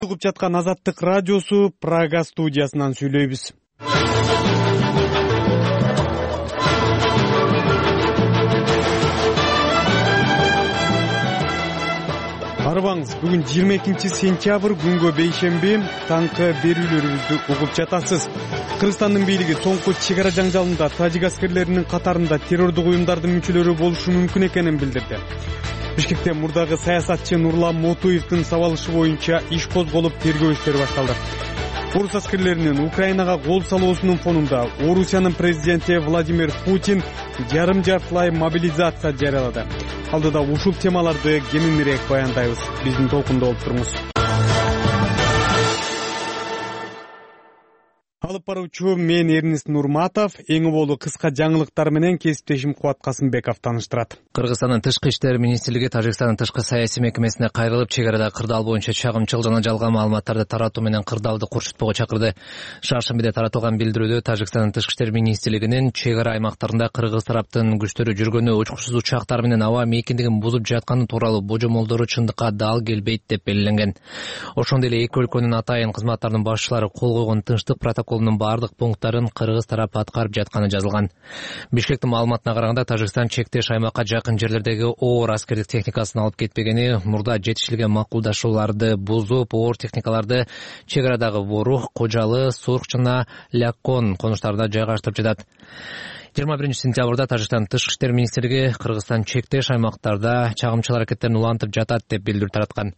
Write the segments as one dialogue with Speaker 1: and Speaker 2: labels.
Speaker 1: Угуп жаткан Азаттык радиосу Прага студиясынан сүйлөйбүз. Арыбаңыз, бүгүн 22-сентябрь күнгө бейшемби таңкы берүүлөрүбүздү угуп жатасыз. Кыргызстандын бийлиги соңку чек ара жаңжалында тажик аскерлеринин катарында террордук уюмдардын мүчөлөрү болушу мүмкүн экенин билдирди. Бишкекте мурдагы саясатчы Нурлан Мотуевдин сабалышы боюнча иш козголуп тергөө иштери башталды. Орус аскерлеринин Украинага кол салуусунун фонунда Орусиянын президенти Владимир Путин жарым-жартылай мобилизация жарыялады. Алдыда ушул темаларды кеңирээк баяндайбыз. Биздин толкунда болуп туруңуз. Алып баруучу мен Эрнис Нурматов, эң болу кыска жаңылыктар менен кесиптешим Кубат Касымбеков таныштырат.
Speaker 2: Кыргызстандын тышкы иштер министрлиги Тажикстандын тышкы саясий мекемесине кайрылып, чек арада кырдаал боюнча чагымчыл жана жалган маалыматтарды таратуу менен кырдаалды курчутпого чакырды. Шаршембиде таратылган билдирүүдө Тажикстандын тышкы иштер министрлигинин чек ара аймактарында кыргыз тараптын күчтөрү жүргөнү, учкучсуз учактар менен аба мейкиндигин бузуп жатканы тууралуу божомолдору чындыкка дал келбейт деп белгиленген. Ошондой эле эки өлкөнүн атайын кызматтарынын башчылары кол койгон тынчтык протоколунун бардык пункттарын кыргыз тарапы аткарып жатканы жазылган. Бишкектин маалыматына караганда, Тажикстан чектеш аймакка жакын жерлердеги оор аскердик техникасын алып кетпегени, мурда жетишилген макулдашууларды бузуп, оор техникаларды чек арадагы Ворух, Кожалы, Сурх жана Лякон конуштарына жайгаштырып жатат. 21-сентябрда Тажикстан тышкы иштер министрлиги Кыргызстан чектеш аймактарда чагымчыл аракеттерин улантып жатат деп билдирүү тараткан.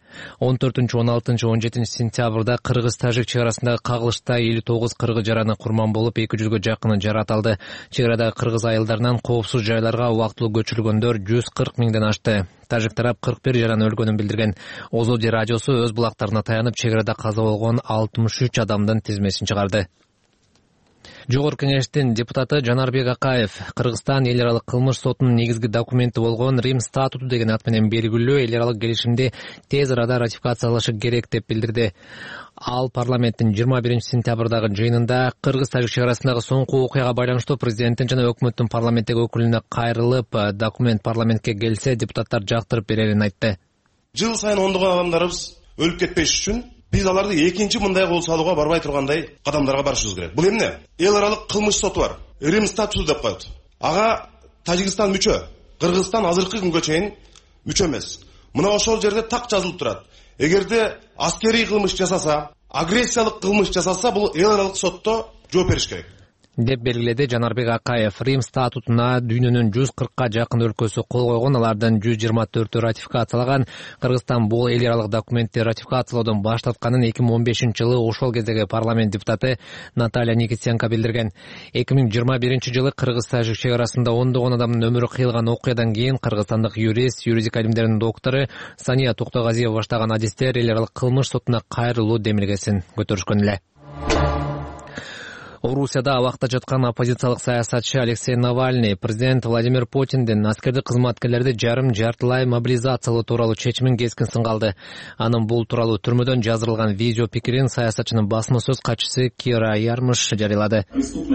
Speaker 2: 14-16-17-сентябрда Кыргыз-Тажик чек арасындагы кагылышта 59 кыргыз жараны курман болуп, 200-гө жакыны жаратылды. Чек арадагы кыргыз айылдарынан коопсуз жайларга убактылуу көчүрүлгөндөр 140 миңден ашты. Тажик тарап 41 жараны өлгөнүн билдирген. Озоди радиосу өз булактарына таянып, чек арада каза болгон 63 адамдын тизмесин чыгарды. Жогорку кеңештин депутаты Жанарбек Акаев Кыргызстан эл аралык кылмыш сотунун негизги документи болгон Рим статуту деген ат менен белгилүү эл аралык келишимди тез арада ратификациялашы керек деп билдирди. Ал парламенттин 21-сентябрдагы жыйынында Кыргыз-Тажик чек арасындагы соңку окуяга байланыштуу президенттин жана өкмөттүн парламенттеги өкүлүнө кайрылып, документ парламентке келсе, депутаттар жактырып берерин айтты.
Speaker 3: Жыл сайын ондогон адамдарыбыз өлүп кетпеш үчүн биз аларды экинчи мындай кол салууга барбай тургандай кадамдарга барышыбыз керек. Бул эмне? Эл аралык кылмыш соту бар. Рим статусу деп коет. Ага Тажикстан мүчө. Кыргызстан азыркы күнгө чейин мүчө эмес. Мына ошол жерде так жазылып турат. Эгерде аскерий кылмыш жасаса, агрессиялык кылмыш жасаса, бул эл аралык сотто жооп бериш керек
Speaker 2: деп белгиледи Жанарбек Акаев. Рим статутуна дүйнөнүн 140ка жакын өлкөсү кол койгон, алардын 124-ü ратификациялаган. Кыргызстан бул эл аралык документти ратификациялоодон баш тартканын 2015-жылы ошол кездеги парламент депутаты Наталья Никитенко билдирген. 2021-жылы Кыргыз-Тажик чек арасында ондогон адамдын өмүрү кыйылган окуядан кийин кыргызстандык юрист, юридика илимдеринин доктору Сания Токтогазиева баштаган адистер эл аралык кылмыш сотуна кайрылуу демилгесин көтөрүшкөн эле. Орусияда абакта жаткан оппозициялык саясатчы Алексей Навальный президент Владимир Путиндин аскердик кызматкерлерди жарым-жартылай мобилизациялоо тууралуу чечимин кескин сынга алды. Анын бул тууралуу түрмөдөн жаздырылган видео пикирин саясатчынын басма сөз катчысы Кира Ярмыш жарыялады.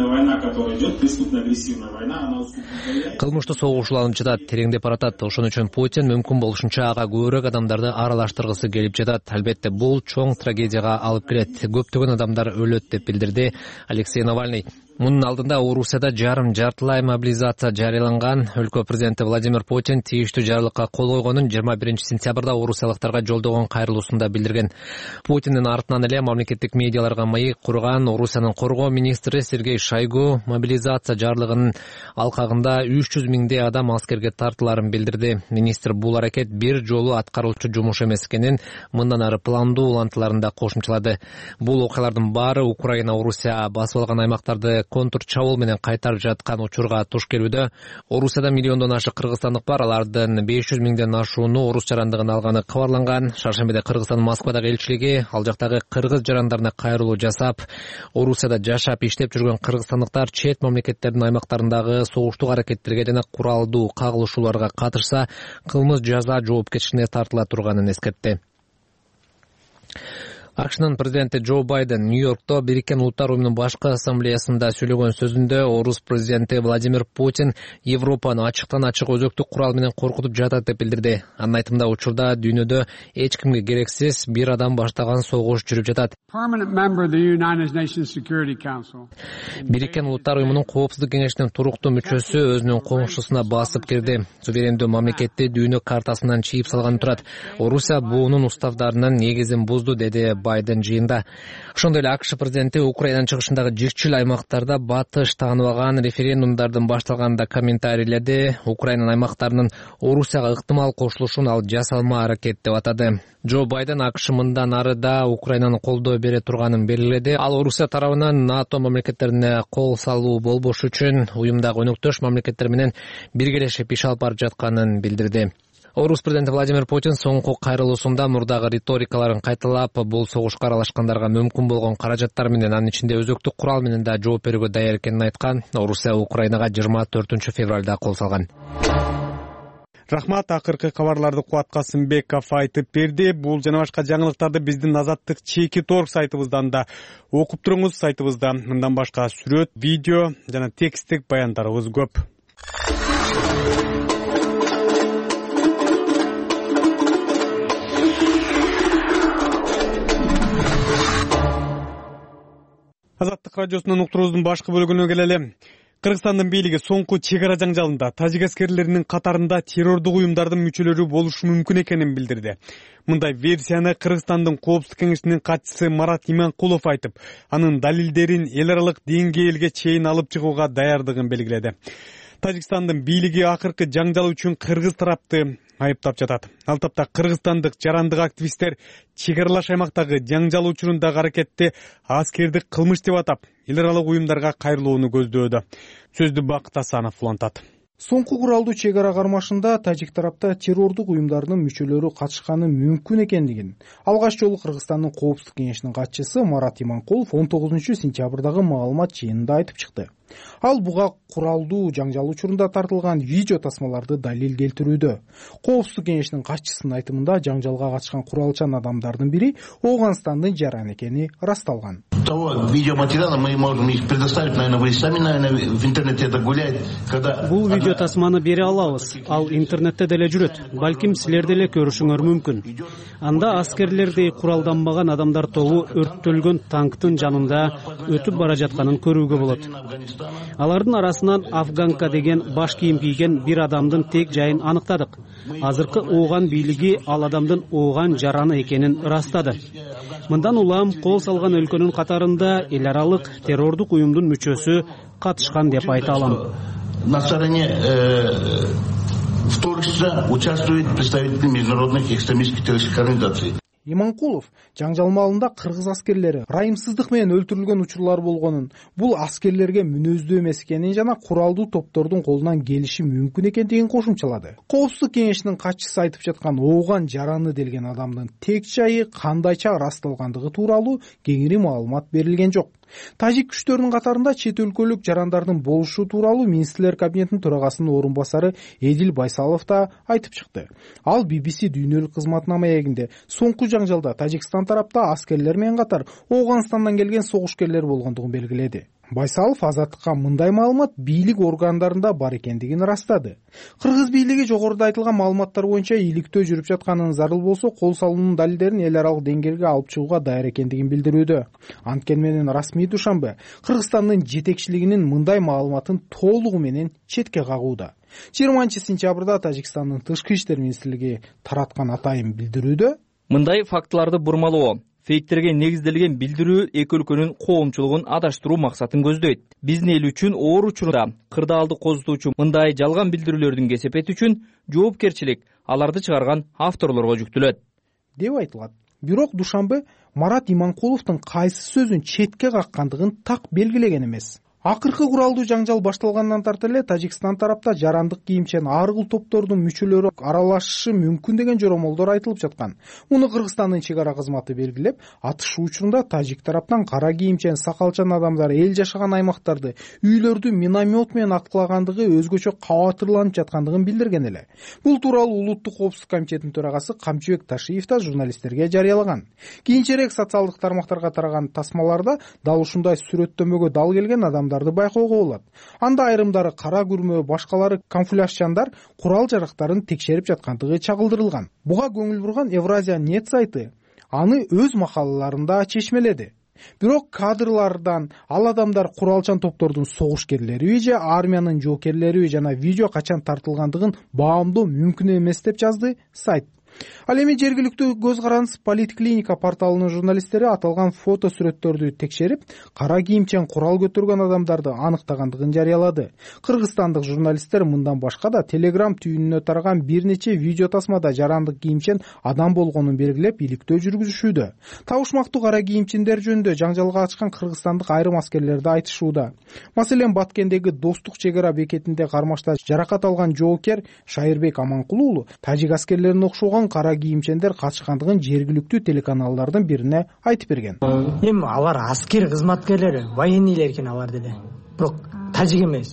Speaker 2: Кылмыштуу согуш уланып жатат, тереңдеп баратат. Ошон үчүн Путин мүмкүн болушунча ага көбүрөөк адамдарды аралаштыргысы келип жатат. Албетте бул чоң трагедияга алып келет. Көптөгөн адамдар өлөт деп билдирди Алексей Навальный. Мунун алдында Орусияда жарым-жартылай мобилизация жарыяланган. Өлкө президенти Владимир Путин тийиштүү жарлыкка кол койгонун 21-сентябрда орусиялыктарга жолдогон кайрылуусунда билдирген. Путиндин артынан эле мамлекеттик медиаларга маек курган Орусиянын коргоо министри Сергей Шойгу мобилизация жарлыгынын алкагында 300 миңдей адам аскерге тартыларын билдирди. Министр бул аракет бир жолу аткарылчу жумуш эмес экенин, мындан ары пландуу улантыларын кошумчалады. Бул окуялардын баары Украина, Орусия басып алган аймактарды контур чабуул менен кайтарып жаткан учурга туш келүүдө. Орусияда миллиондон ашык кыргызстандык бар, алардын 500 миңден ашууну орус жарандыгын алганы кабарланган. Шаршембиде Кыргызстандын Москвадагы элчилиги ал жактагы кыргыз жарандарына кайрылуу жасап, Орусияда жашап иштеп жүргөн кыргызстандыктар чет мамлекеттердин аймактарындагы согуштук аракеттерге жана куралдуу кагылышууларга катышса, кылмыш жаза жоопкерчилигине тартыла турганын эскертти. AQShnын президенти Джо Байден Нью-Йоркто Бириккен Улуттар уюмунун башкы ассамблеясында сөйлөгөн сөзүндө орус президенти Владимир Путин Европаны ачыктан ачык өзөктүк курал менен коркутуп жатат деп билдирди. Анын айтымында учурда дүйнөдө эч кимге керексиз бир адам баштаган согуш жүрүп жатат. Бириккен Улуттар уюмунун коопсуздук кеңешинин туруктуу мүчөсү өзүнүн коңшусуна басып кирди. Суверендүү мамлекетти дүйнө картасынан чийип салганы турат. Орусия буунун уставдарынын негизин бузду, деди Байден жыйында. Ошондой эле АКШ президенти Украинанын чыгышындагы жикчил аймактарда батыш тааныбаган референдумдардын башталганында комментарийледи. Украинанын аймактарынын Орусияга ыктымал кошулушун ал жасалма аракет деп атады. Джо Байден АКШ мындан ары да Украинаны колдоо бере турганын белгиледи. Ал Орусия тарабынан НАТО мамлекеттерине кол салуу болбош үчүн уюмдагы өнөктөш мамлекеттер менен биргелешип иш алып барып жатканын билдирди. Орус президенти Владимир Путин соңку кайрылуусунда мурдагы риторикаларын кайталап, бул согушка аралашкандарга мүмкүн болгон каражаттар менен, анын ичинде өзөктүк курал менен да жооп берүүгө даяр экенин айткан. Орусия Украинага 24 февралда кол салган.
Speaker 1: Рахмат, акыркы кабарларды Кубат Касымбеков айтып берди. Бул жана башка жаңылыктарды биздин Азаттык ЧК.org сайтыбыздан да окуп туруңуз. Сайтыбызда мындан башка сүрөт, видео жана тексттик баяндарыбыз көп. Азаттык радиосунун уктуруубуздун башкы бөлүгүнө келели. Кыргызстандын бийлиги соңку чек ара жаңжалында тажик аскерлеринин катарында террордук уюмдардын мүчөлөрү болушу мүмкүн экенин билдирди. Мындай версияны Кыргызстандын Коопсуздук кеңешинин катчысы Марат Иманкулов айтып, анын далилдерин эл аралык деңгээлге чейин алып чыгууга даярдыгын белгиледи. Тажикстандын бийлиги акыркы жаңжал үчүн кыргыз тарапты айыптап жатат. Ал тапта кыргызстандык жарандык активисттер чек аралаш аймактагы жаңжал учурундагы аракетти аскердик кылмыш деп атап, эл аралык уюмдарга кайрылууну көздөөдө. Сөздү Бакыт Асанов улантат.
Speaker 4: Соңку куралдуу чек ара кармашында тажик тарапта террордук уюмдардын мүчөлөрү катышканы мүмкүн экендигин алгач жолу Кыргызстандын Коопсуздук кеңешинин катчысы Марат Иманкулов 19 сентябрдагы маалымат жыйынында айтып чыкты. Ал буга куралдуу жаңжал учурунда тартылган видео тасмаларды далил келтирүүдө. Коопсуздук кеңешинин катчысынын айтымында жаңжалга катышкан куралчан адамдардын бири Ооганстандын жараны экени ырасталган.
Speaker 5: Того видеоматериала мы можем их предоставить, наверное, вы сами, наверное, в интернете это гуляет, когда...
Speaker 6: Бул видео тасманы бере алабыз. Ал интернетте деле жүрөт. Балким силер деле көрүшүңөр мүмкүн. Анда аскерлердей куралданбаган адамдар тобу өрттөлгөн танктын жанында өтүп бара жатканын көрүүгө болот. Алардын арасынан Афганка деген баш кийим кийген бир адамдын тек жайын аныктадык. Азыркы Ооган бийлиги ал адамдын Ооган жараны экенин ырастады. Мындан улам кол салган өлкөнүн катарында эл аралык террордук уюмдун мүчөсү катышкан деп айта алам.
Speaker 5: На стороне вторгся участвует представители международных экстремистских террористических организаций.
Speaker 4: Иманкулов жаңжал маалында кыргыз аскерлери ырайымсыздык менен өлтүрүлгөн учурлар болгонун, бул аскерлерге мүнөздүү эмес экенин жана куралдуу топтордун колунан келиши мүмкүн экендигин кошумчалады. Коопсуздук кеңешинин катчысы айтып жаткан Ооган жараны делген адамдын тек жайы кандайча ырасталгандыгы тууралуу кеңири маалымат берилген жок. Тажик күчтөрүнүн катарында чет өлкөлүк жарандардын болушу тууралуу министрлер кабинетинин төрагасынын орун басары Эдил Байсалов да айтып чыкты. Ал BBC дүйнөлүк кызматынын маегинде соңку жаңжалда Тажикстан тарапта аскерлер менен катар Ооганстандан келген согушкерлер болгондугун белгиледи. Байсалов Азаттыкка мындай маалымат бийлик органдарында бар экендигин ырастады. Кыргыз бийлиги жогоруда айтылган маалыматтар боюнча иликтөө жүрүп жатканын зарыл болсо кол салуунун далилдерин эл аралык деңгээлге алып чыгууга даяр экендигин билдирүүдө. Анткени менен расмий Душанбе Кыргызстандын жетекчилигинин мындай маалыматын толугу менен четке кагууда. 20 сентябрда Тажикстандын тышкы иштер министрлиги тараткан атайын билдирүүдө
Speaker 7: мындай фактыларды бурмалоо, фейктерге негизделген билдирүү эки өлкөнүн коомчулугун адаштыруу максатын көздөйт. Биздин эл үчүн оор учурда кырдаалды козутуучу мындай жалган билдирүүлөрдүн кесепети үчүн жоопкерчилик аларды чыгарган авторлорго жүктөлөт
Speaker 4: деп айтылат. Бирок Душанбе Марат Иманкуловдун кайсы сөзүн четке каккандыгын так белгилеген эмес. Акыркы куралдуу жаңжал башталгандан тарта эле Тажикстан тарапта жарандык кийимчен ар кыл топтордун мүчөлөрү аралашышы мүмкүн деген жоромолдор айтылып жаткан. Муну Кыргызстандын чек ара кызматы белгилеп, атышуу учурунда тажик тараптан кара кийимчен сакалчан адамдар эл жашаган аймактарды, үйлөрдү миномет менен аткылагандыгы өзгөчө кабатырланып жаткандыгын билдирген эле. Бул тууралуу Улуттук коопсуздук комитетинин төрагасы Камчыбек Ташиев да журналисттерге жарыялаган. Кийинчерээк социалдык тармактарга тараган тасмаларда дал ушундай сүрөттөмөгө дал келген адамдарды байкоого болот. Анда айрымдары кара күрмө, башкалары камуфляжчандар курал жарактарын текшерип жаткандыгы чагылдырылган. Буга көңүл бурган Евразия нет сайты аны өз макалаларында чечмеледи. Бирок кадрлардан ал адамдар куралчан топтордун согушкерлериби же армиянын жоокерлериби жана видео качан тартылгандыгын баамдоо мүмкүн эмес деп жазды сайт. Ал эми жергиликтүү көз карандыс Политклиника порталынын журналисттери аталган фото сүрөттөрдү текшерип, кара кийимчен курал көтөргөн адамдарды аныктагандыгын жарыялады. Кыргызстандык журналисттер мындан башка да Telegram түйүнүнө тараган бир нече видео тасмада жарандык кийимчен адам болгонун белгилеп, иликтөө жүргүзүшүүдө. Табышмактуу кара кийимчендер жөнүндө жаңжалга ачкан кыргызстандык айрым аскерлер да айтышууда. Маселен, Баткендеги Достук чек ара бекетинде кармашта жаракат алган жоокер Шайырбек Аманкул уулу тажик аскерлерине окшогон кара кийимчендер катышкандыгын жергиликтүү телеканалдардын бирине айтып берген.
Speaker 8: Эми алар аскер кызматкерлери, военныйлер экен алар деле. Бирок тажик эмес.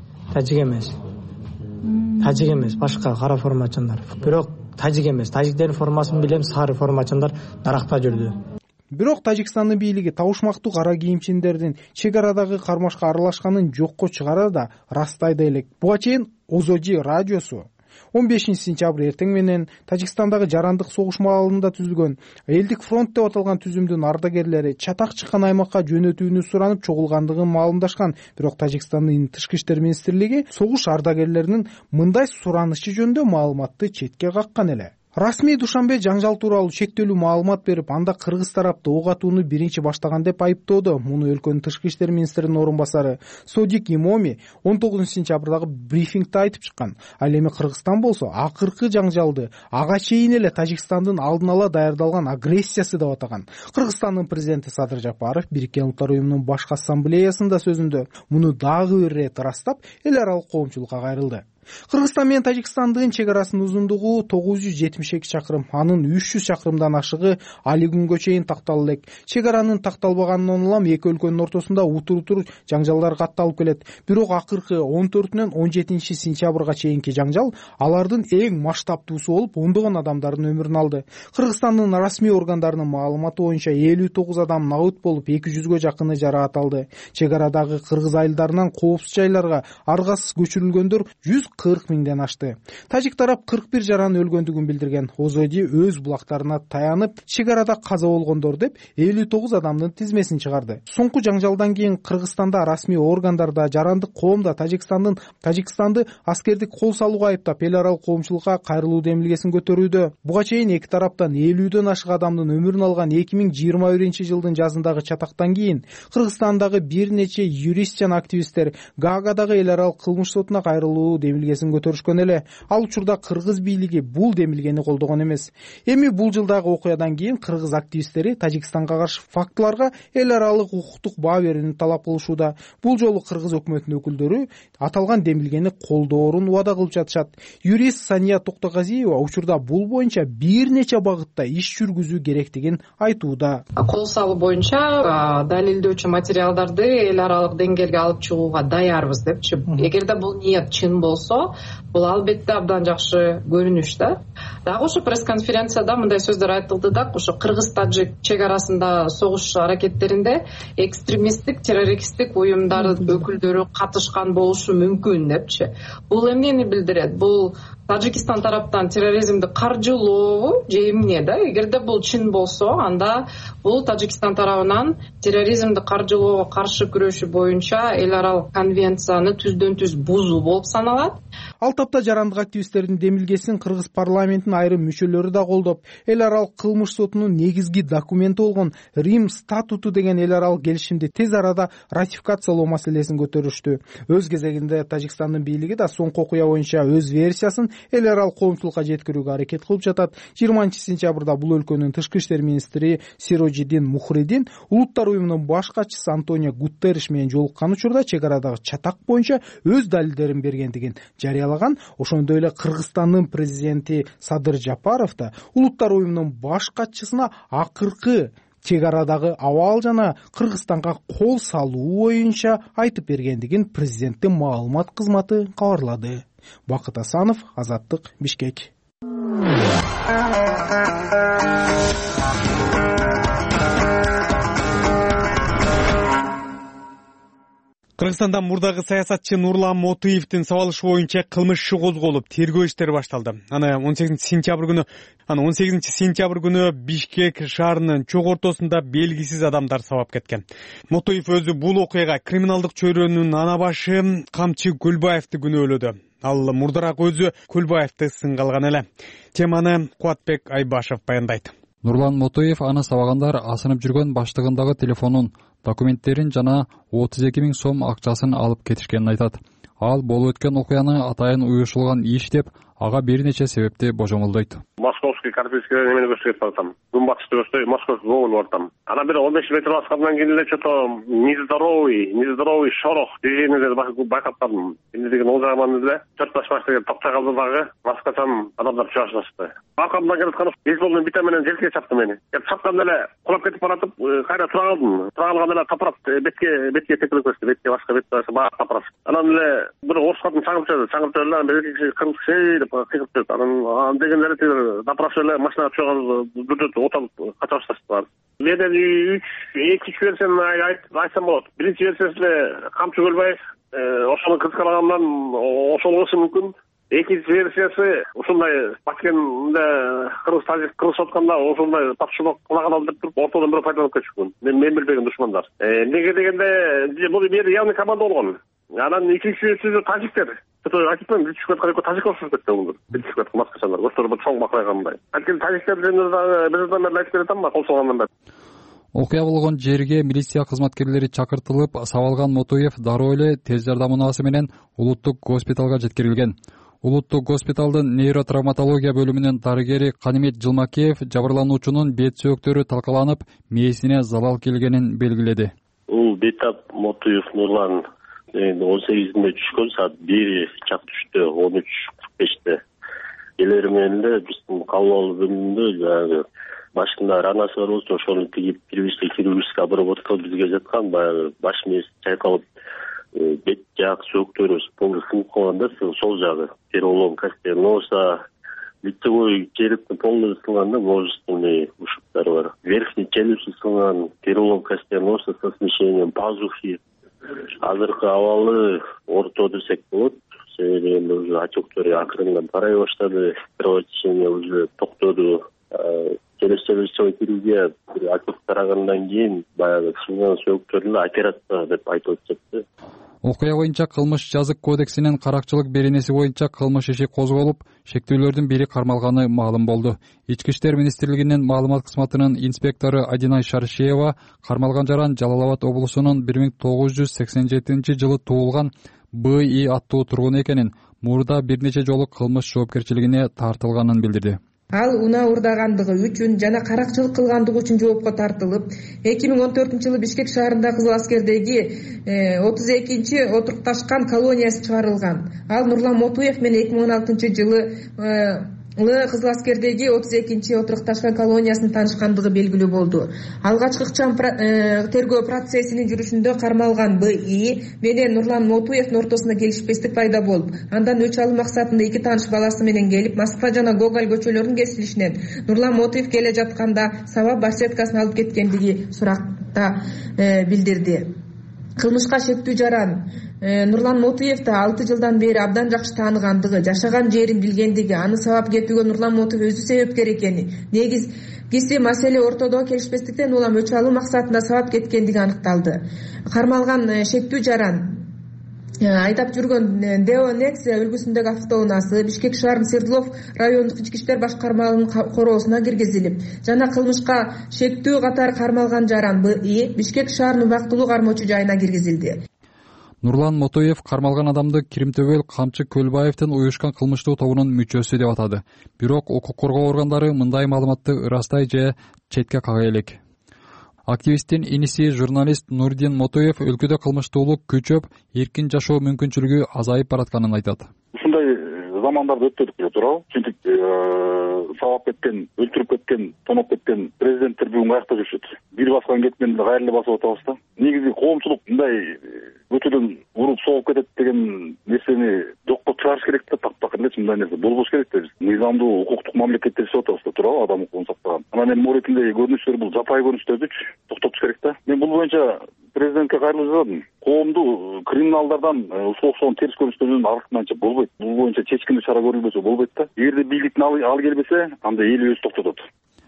Speaker 8: Тажик эмес, башка кара формачандар. Бирок тажик эмес. Тажиктердин формасын билем, сары формачандар даракта жүрдү.
Speaker 4: Бирок Тажикстандын бийлиги табышмактуу кара кийимчендердин чек арадагы кармашка аралашканын жокко чыгарат да ырастайды элек. Буга чейин Озоди радиосу 15 сентябрь эртең менен Тажикстандагы жарандык согуш маалында түзүлгөн Элдик фронт деп аталган түзүмдүн ардагерлери чатак чыккан аймакка жөнөтүүнү суранып чогулгандыгын маалымдашкан. Бирок Тажикстандын тышкы иштер министрлиги согуш ардагерлеринин мындай суранышы жөнүндө маалыматты четке каккан эле. Расмий Душанбе жаңжал тууралуу чектелүү маалымат берип, анда кыргыз тарапты ок атууну биринчи баштаган деп айыптоодо. Муну өлкөнүн тышкы иштер министринин орун басары Содик Имоми 19 сентябрдагы брифингде айтып чыккан. Ал эми Кыргызстан болсо акыркы жаңжалды ага чейин эле Тажикстандын алдын ала даярдалган агрессиясы деп атаган. Кыргызстандын президенти Садыр Жапаров Бириккен Улуттар уюмунун башкы ассамблеясында сөзүндө муну дагы бир ирет ырастап, эл аралык коомчулукка кайрылды. Кыргызстан менен Тажикстандын чек арасынын узундугу 972 чакырым, анын 300 чакырымдан ашыгы али күнгө чейин такталып элек. Чек аранын такталбаганынан улам эки өлкөнүн ортосунда утур-утур жаңжалдар катталып келет. Бирок акыркы 14-нөн 17 сентябрга чейинки жаңжал алардын эң масштабтуусу болуп, ондогон адамдардын өмүрүн алды. Кыргызстандын расмий органдарынын маалыматы боюнча 59 адам набыт болуп, 200га жакыны жараат алды. Чек арадагы кыргыз айылдарынан коопсуз жайларга аргасыз көчүрүлгөндөр 140 миңден ашты. Тажик тарап 41 жаранын өлгөндүгүн билдирген. Озоди өз булактарына таянып, чек арада каза болгондор деп 59 адамдын тизмесин чыгарды. Соңку жаңжалдан кийин Кыргызстанда расмий органдарда, жарандык коомдо Тажикстанды аскердик кол салууга айыптап, эл аралык коомчулукка кайрылуу демилгесин көтөрүүдө. Буга чейин эки тараптан 50дөн ашык адамдын өмүрүн алган 2021-жылдын жазындагы чатактан кийин Кыргызстандагы бир нече юрист жана активисттер Гаагадагы эл аралык кылмыш сотуна кайрылуу демилгесин көтөрүшкөн эле. Ал учурда кыргыз бийлиги бул демилгени колдогон эмес. Эми бул жылдагы окуядан кийин кыргыз активисттери Тажикстанга каршы фактыларга эл аралык укуктук баа берүүнү талап кылышууда. Бул жолу кыргыз өкмөтүнүн өкүлдөрү аталган демилгени колдоорун убада кылып жатышат. Юрист Сания Токтогазиева учурда бул боюнча бир нече багытта иш жүргүзүү керектигин айтууда.
Speaker 9: Кол салуу боюнча далилдөөчү материалдарды эл аралык деңгээлге алып чыгууга даярбыз депчи. Эгерде бул ниет чын болсо, бул албетте абдан жакшы көрүнүш да. Дагы ошо пресс-конференцияда мындай сөздөр айтылды да, ошо кыргыз-тажик чек арасында согуш аракеттеринде экстремисттик, террористтик уюмдардын өкүлдөрү катышкан болушу мүмкүн депчи. Бул эмнени билдирет? Бул Тажикстан тараптан терроризмди каржылоо же эмне да? Эгерде бул чын болсо, анда бул Тажикстан тарабынан терроризмди каржылоого каршы күрөшүү боюнча эл аралык конвенцияны түздөн түз бузуу болуп саналат.
Speaker 4: Ал тапта жарандык активисттердин демилгесин кыргыз парламентинин айрым мүчөлөрү да колдоп, эл аралык кылмыш сотунун негизги документи болгон Рим статуту деген эл аралык келишимди тез арада ратификациялоо маселесин көтөрүштү. Өз кезегинде Тажикстандын бийлиги да соңку окуя боюнча өз версиясын эл аралык коомчулукка жеткирүүгө аракет кылып жатат. 20-сентябрда бул өлкөнүн тышкы иштер министри Сирожиддин Мухридин улуттар уюмунун баш катчысы Антонио Гутерриш менен жолуккан учурда чек арадагы чатак боюнча өз далилдерин бергендигин жарыялаган. Ошондой эле Кыргызстандын президенти Садыр Жапаров да улуттар уюмунун баш катчысына акыркы чек арадагы абал жана Кыргызстанга кол салуу боюнча айтып бергендигин президенттин маалымат кызматы кабарлады. Бакыт Асанов, Азаттык, Бишкек.
Speaker 1: Кыргызстанда мурдагы саясатчы Нурлан Мотуевдин сабалышы боюнча кылмыш иши козголуп, тергөө иштери башталды. Аны 18 сентябрь күнү Бишкек шаарынын чок ортосунда белгисиз адамдар сабап кеткен. Мотуев өзү бул окуяга криминалдык чөйрөнүн ана башы Камчы Көлбаевди күнөөлөдү. Ал мурдараак өзү Көлбаевди сынга алган эле. Теманы Кубатбек Айбашев баяндайт.
Speaker 10: Нурлан Мотуев аны сабагандар асынып жүргөн баштыгындагы телефонун, документтерин жана 32 000 сом акчасын алып кетишкенин айтат. Ал болуп өткөн окуяны атайын уюшулган иш деп, ага бир нече себепти божомолдойт.
Speaker 11: Московский Карпийский эмени көчүп баратам. Күнбатышты көчтөй Московский гоголу баратам. Ана бир 15 метр баскандан кийин эле что-то нездоровый шорох дегенди байкап калдым. Эмне деген ол жагынан эле 4 баш деген токтой калды дагы маскачан адамдар чыга башташты. Аркамдан келаткан бейсболдун бита менен желке чапты мени. Чапканда эле кулап кетип баратып, кайра тура калдым. Тура калганда эле тапырат бетке текилип кетти. Бетке башка баа тапырат. Анан эле бир орус катын чаңып эле бир киши кырмыш деп кыйгып кетти. Анан дегенде эле напрасно эле машинага чыгып бүтөт оталып кача башташты. Менен 2 версияны айтсам болот. Биринчи версиясы эле Камчы Көлбаев ошону кызыкагандан ошол болушу мүмкүн. Экинчи версиясы ушундай Баткенде кыргыз сотканда ошондой тапшырмак кылаган деп туруп ортодон бирөө пайдаланып кетишкен. Мен билбеген душмандар. Эмнеге дегенде бул бир явный команда болгон. Анан экинчиси тажиктер. Айтыптан бирчикет тажик болуп кетти бул. Бирчикет маскачандар, ошолор бир чоң баклагандай. Анткени тажиктер бирден бери айтып берет ама кол салгандан бери.
Speaker 10: Окуя болгон жерге милиция кызматкерлери чакыртылып, сабалган Мотуев дароо эле тез жардам унаасы менен улуттук госпиталга жеткирилген. Улуттук госпиталдын нейротравматология бөлүмүнүн дарыгери Канимет Жылмакеев жабырлануучунун бет сөөктөрү талкаланып, мээсине залал келгенин белгиледи.
Speaker 11: Бул Бетап Мотуев Нурлан 18-нде түшкөн, саат 1 чак түштү, 13:45-те. Элери менен эле биздин кабыл алуу бөлүмүндө жанагы башында ранасы бар болчу, ошону тигип первичный хирургический обработка бизге жаткан, баягы баш мээси чайкалып, бет жак сөөктөрү полностью сынып калганда, сол жагы перелом кости носа, лицевой черептин полностью сынганда, множественный ушибтар бар. Верхний челюсть сынган, перелом кости носа со смещением пазухи. Азыркы абалы орто десек болот. Себеби уже отектор акырындан тарай баштады, кровотечение уже токтоду. Челюстевой хирургия отек тарагандан кийин баягы сынган сөөктөрдү операция деп айтылып жатты.
Speaker 10: Окуя боюнча кылмыш жазык кодексинин каракчылык беренеси боюнча кылмыш иши козголуп, шектүүлөрдүн бири кармалганы маалым болду. Ички иштер министрлигинин маалымат кызматынын инспектору Адинай Шаршеева кармалган жаран Жалал Абад облусунун 1987-жылы туулган БИ аттуу тургун экенин, мурда бир нече жолу кылмыш жоопкерчилигине тартылганын билдирди.
Speaker 12: Ал унаа урдагандыгы үчүн жана каракчылык кылгандыгы үчүн жоопко тартылып, 2014-жылы Бишкек шаарында Кызыл аскердеги 32-чи отурукташкан колониясы чыгарылган. Ал Нурлан Мотуев менен 2016-жылы Кызыл аскердеги 32-чи отурукташкан колониясынын таанышкандыгы белгилүү болду. Алгачкы ыкчам тергөө процессинин жүрүшүндө кармалган БИ менен Нурлан Мотуевдин ортосунда келишпестик пайда болуп, андан өч алуу максатында 2 тааныш баласы менен келип, Москва жана Гоголь көчөлөрүнүн кесилишинен Нурлан Мотуев келе жатканда сабап барсеткасын алып кеткендиги суракта билдирди. Кылмышка шектүү жаран Нурлан Мотуевди 6 жылдан бери абдан жакшы тааныгандыгы, жашаган жерин билгендиги, аны сабап кетүүгө Нурлан Мотуев өзү себепкер экени, негизги маселе ортодо келишпестиктен улам өч алуу максатында сабап кеткендиги аныкталды. Кармалган шектүү жаран айдап жүргөн Део Nexia үлгүсүндөгү автоунаасы Бишкек шаарынын Свердлов райондук ички иштер башкармалыгынын короосуна киргизилип, жана кылмышка шектүү катары кармалган жаран БИ Бишкек шаарынын убактылуу кармоочу жайына киргизилди.
Speaker 10: Нурлан Мотоев кармалган адамды Киримтөбөл Камчы Көлбаевдин уюшкан кылмыштуу тобунун мүчөсү деп атады. Бирок укук коргоо органдары мындай маалыматты ырастай же четке кага элек. Активисттин иниси журналист Нурдин Мотоев өлкөдө кылмыштуулук күчөп, эркин жашоо мүмкүнчүлүгү азайып баратканын айтат.
Speaker 13: Ушундай замандарды өттүдүк эле, туурабы? Чынтип сабап кеткен, өлтүрүп кеткен, тоноп кеткен президенттер бүгүн каякта жүрүшөт? Бир баскан кеткенде кайра эле басып атабыз да. Негизи коомчулук мындай өтөдөн уруп согуп кетет деген нерсени жокко чыгарыш керек да, тактакыр эле мындай нерсе болбош керек да. Биз мыйзамдуу, укуктук мамлекетте жашап атабыз да, туурабы? Адам укугун сактаган. Анан эми моретиндеги көрүнүштөр бул жапайы көрүнүштөрдүчү токтотуш керек да. Мен бул боюнча президентке кайрылып жаздым. Коомду криминалдардан ушул окшогон терс көрүнүштөрдөн арыктырмайынча болбойт. Бул боюнча чечкиндүү чара көрүлбөсө болбойт да. Эгерде бийликтин алы келбесе, анда эл өзү токтотот.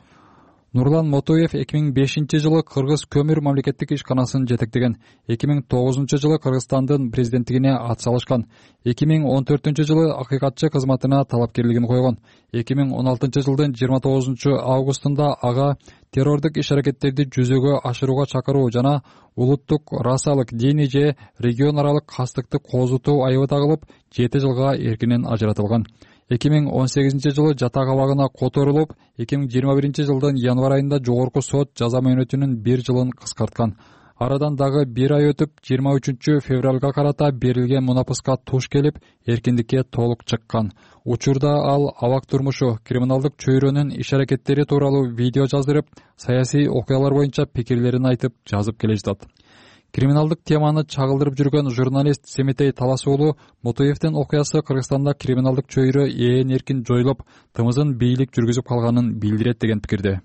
Speaker 10: Нурлан Мотоев 2005-жылы Кыргыз көмүр мамлекеттик ишканасын жетектеген. 2009-жылы Кыргызстандын президенттигине ат салышкан. 2014-жылы акыйкатчы кызматына талапкерлигин койгон. 2016-жылдын 29-августунда ага террордук иш-аракеттерди жүзөгө ашырууга чакыруу жана улуттук, расалык, диний же регион аралык кастыкты козутуу айыбы тагылып, 7 жылга эркинен ажыратылган. 2018-жылы жатак абагына которулуп, 2021-жылдын январь айында жогорку сот жаза мөөнөтүнүн 1 жылын кыскарткан. Арадан дагы 1 ай өтүп, 23 февралга карата берилген мунапыска туш келип, эркиндикке толук чыккан. Учурда ал абак турмушу, криминалдык чөйрөнүн иш-аракеттери тууралуу видео жаздырып, саясий окуялар боюнча пикирлерин айтып, жазып келе жатат. Криминалдык теманы чагылдырып жүргөн журналист Семетей Талас уулу Мотоевдин окуясы Кыргызстанда криминалдык чөйрө ээн эркин жоюлуп, тымызын бийлик жүргүзүп калганын билдирет деген пикирде.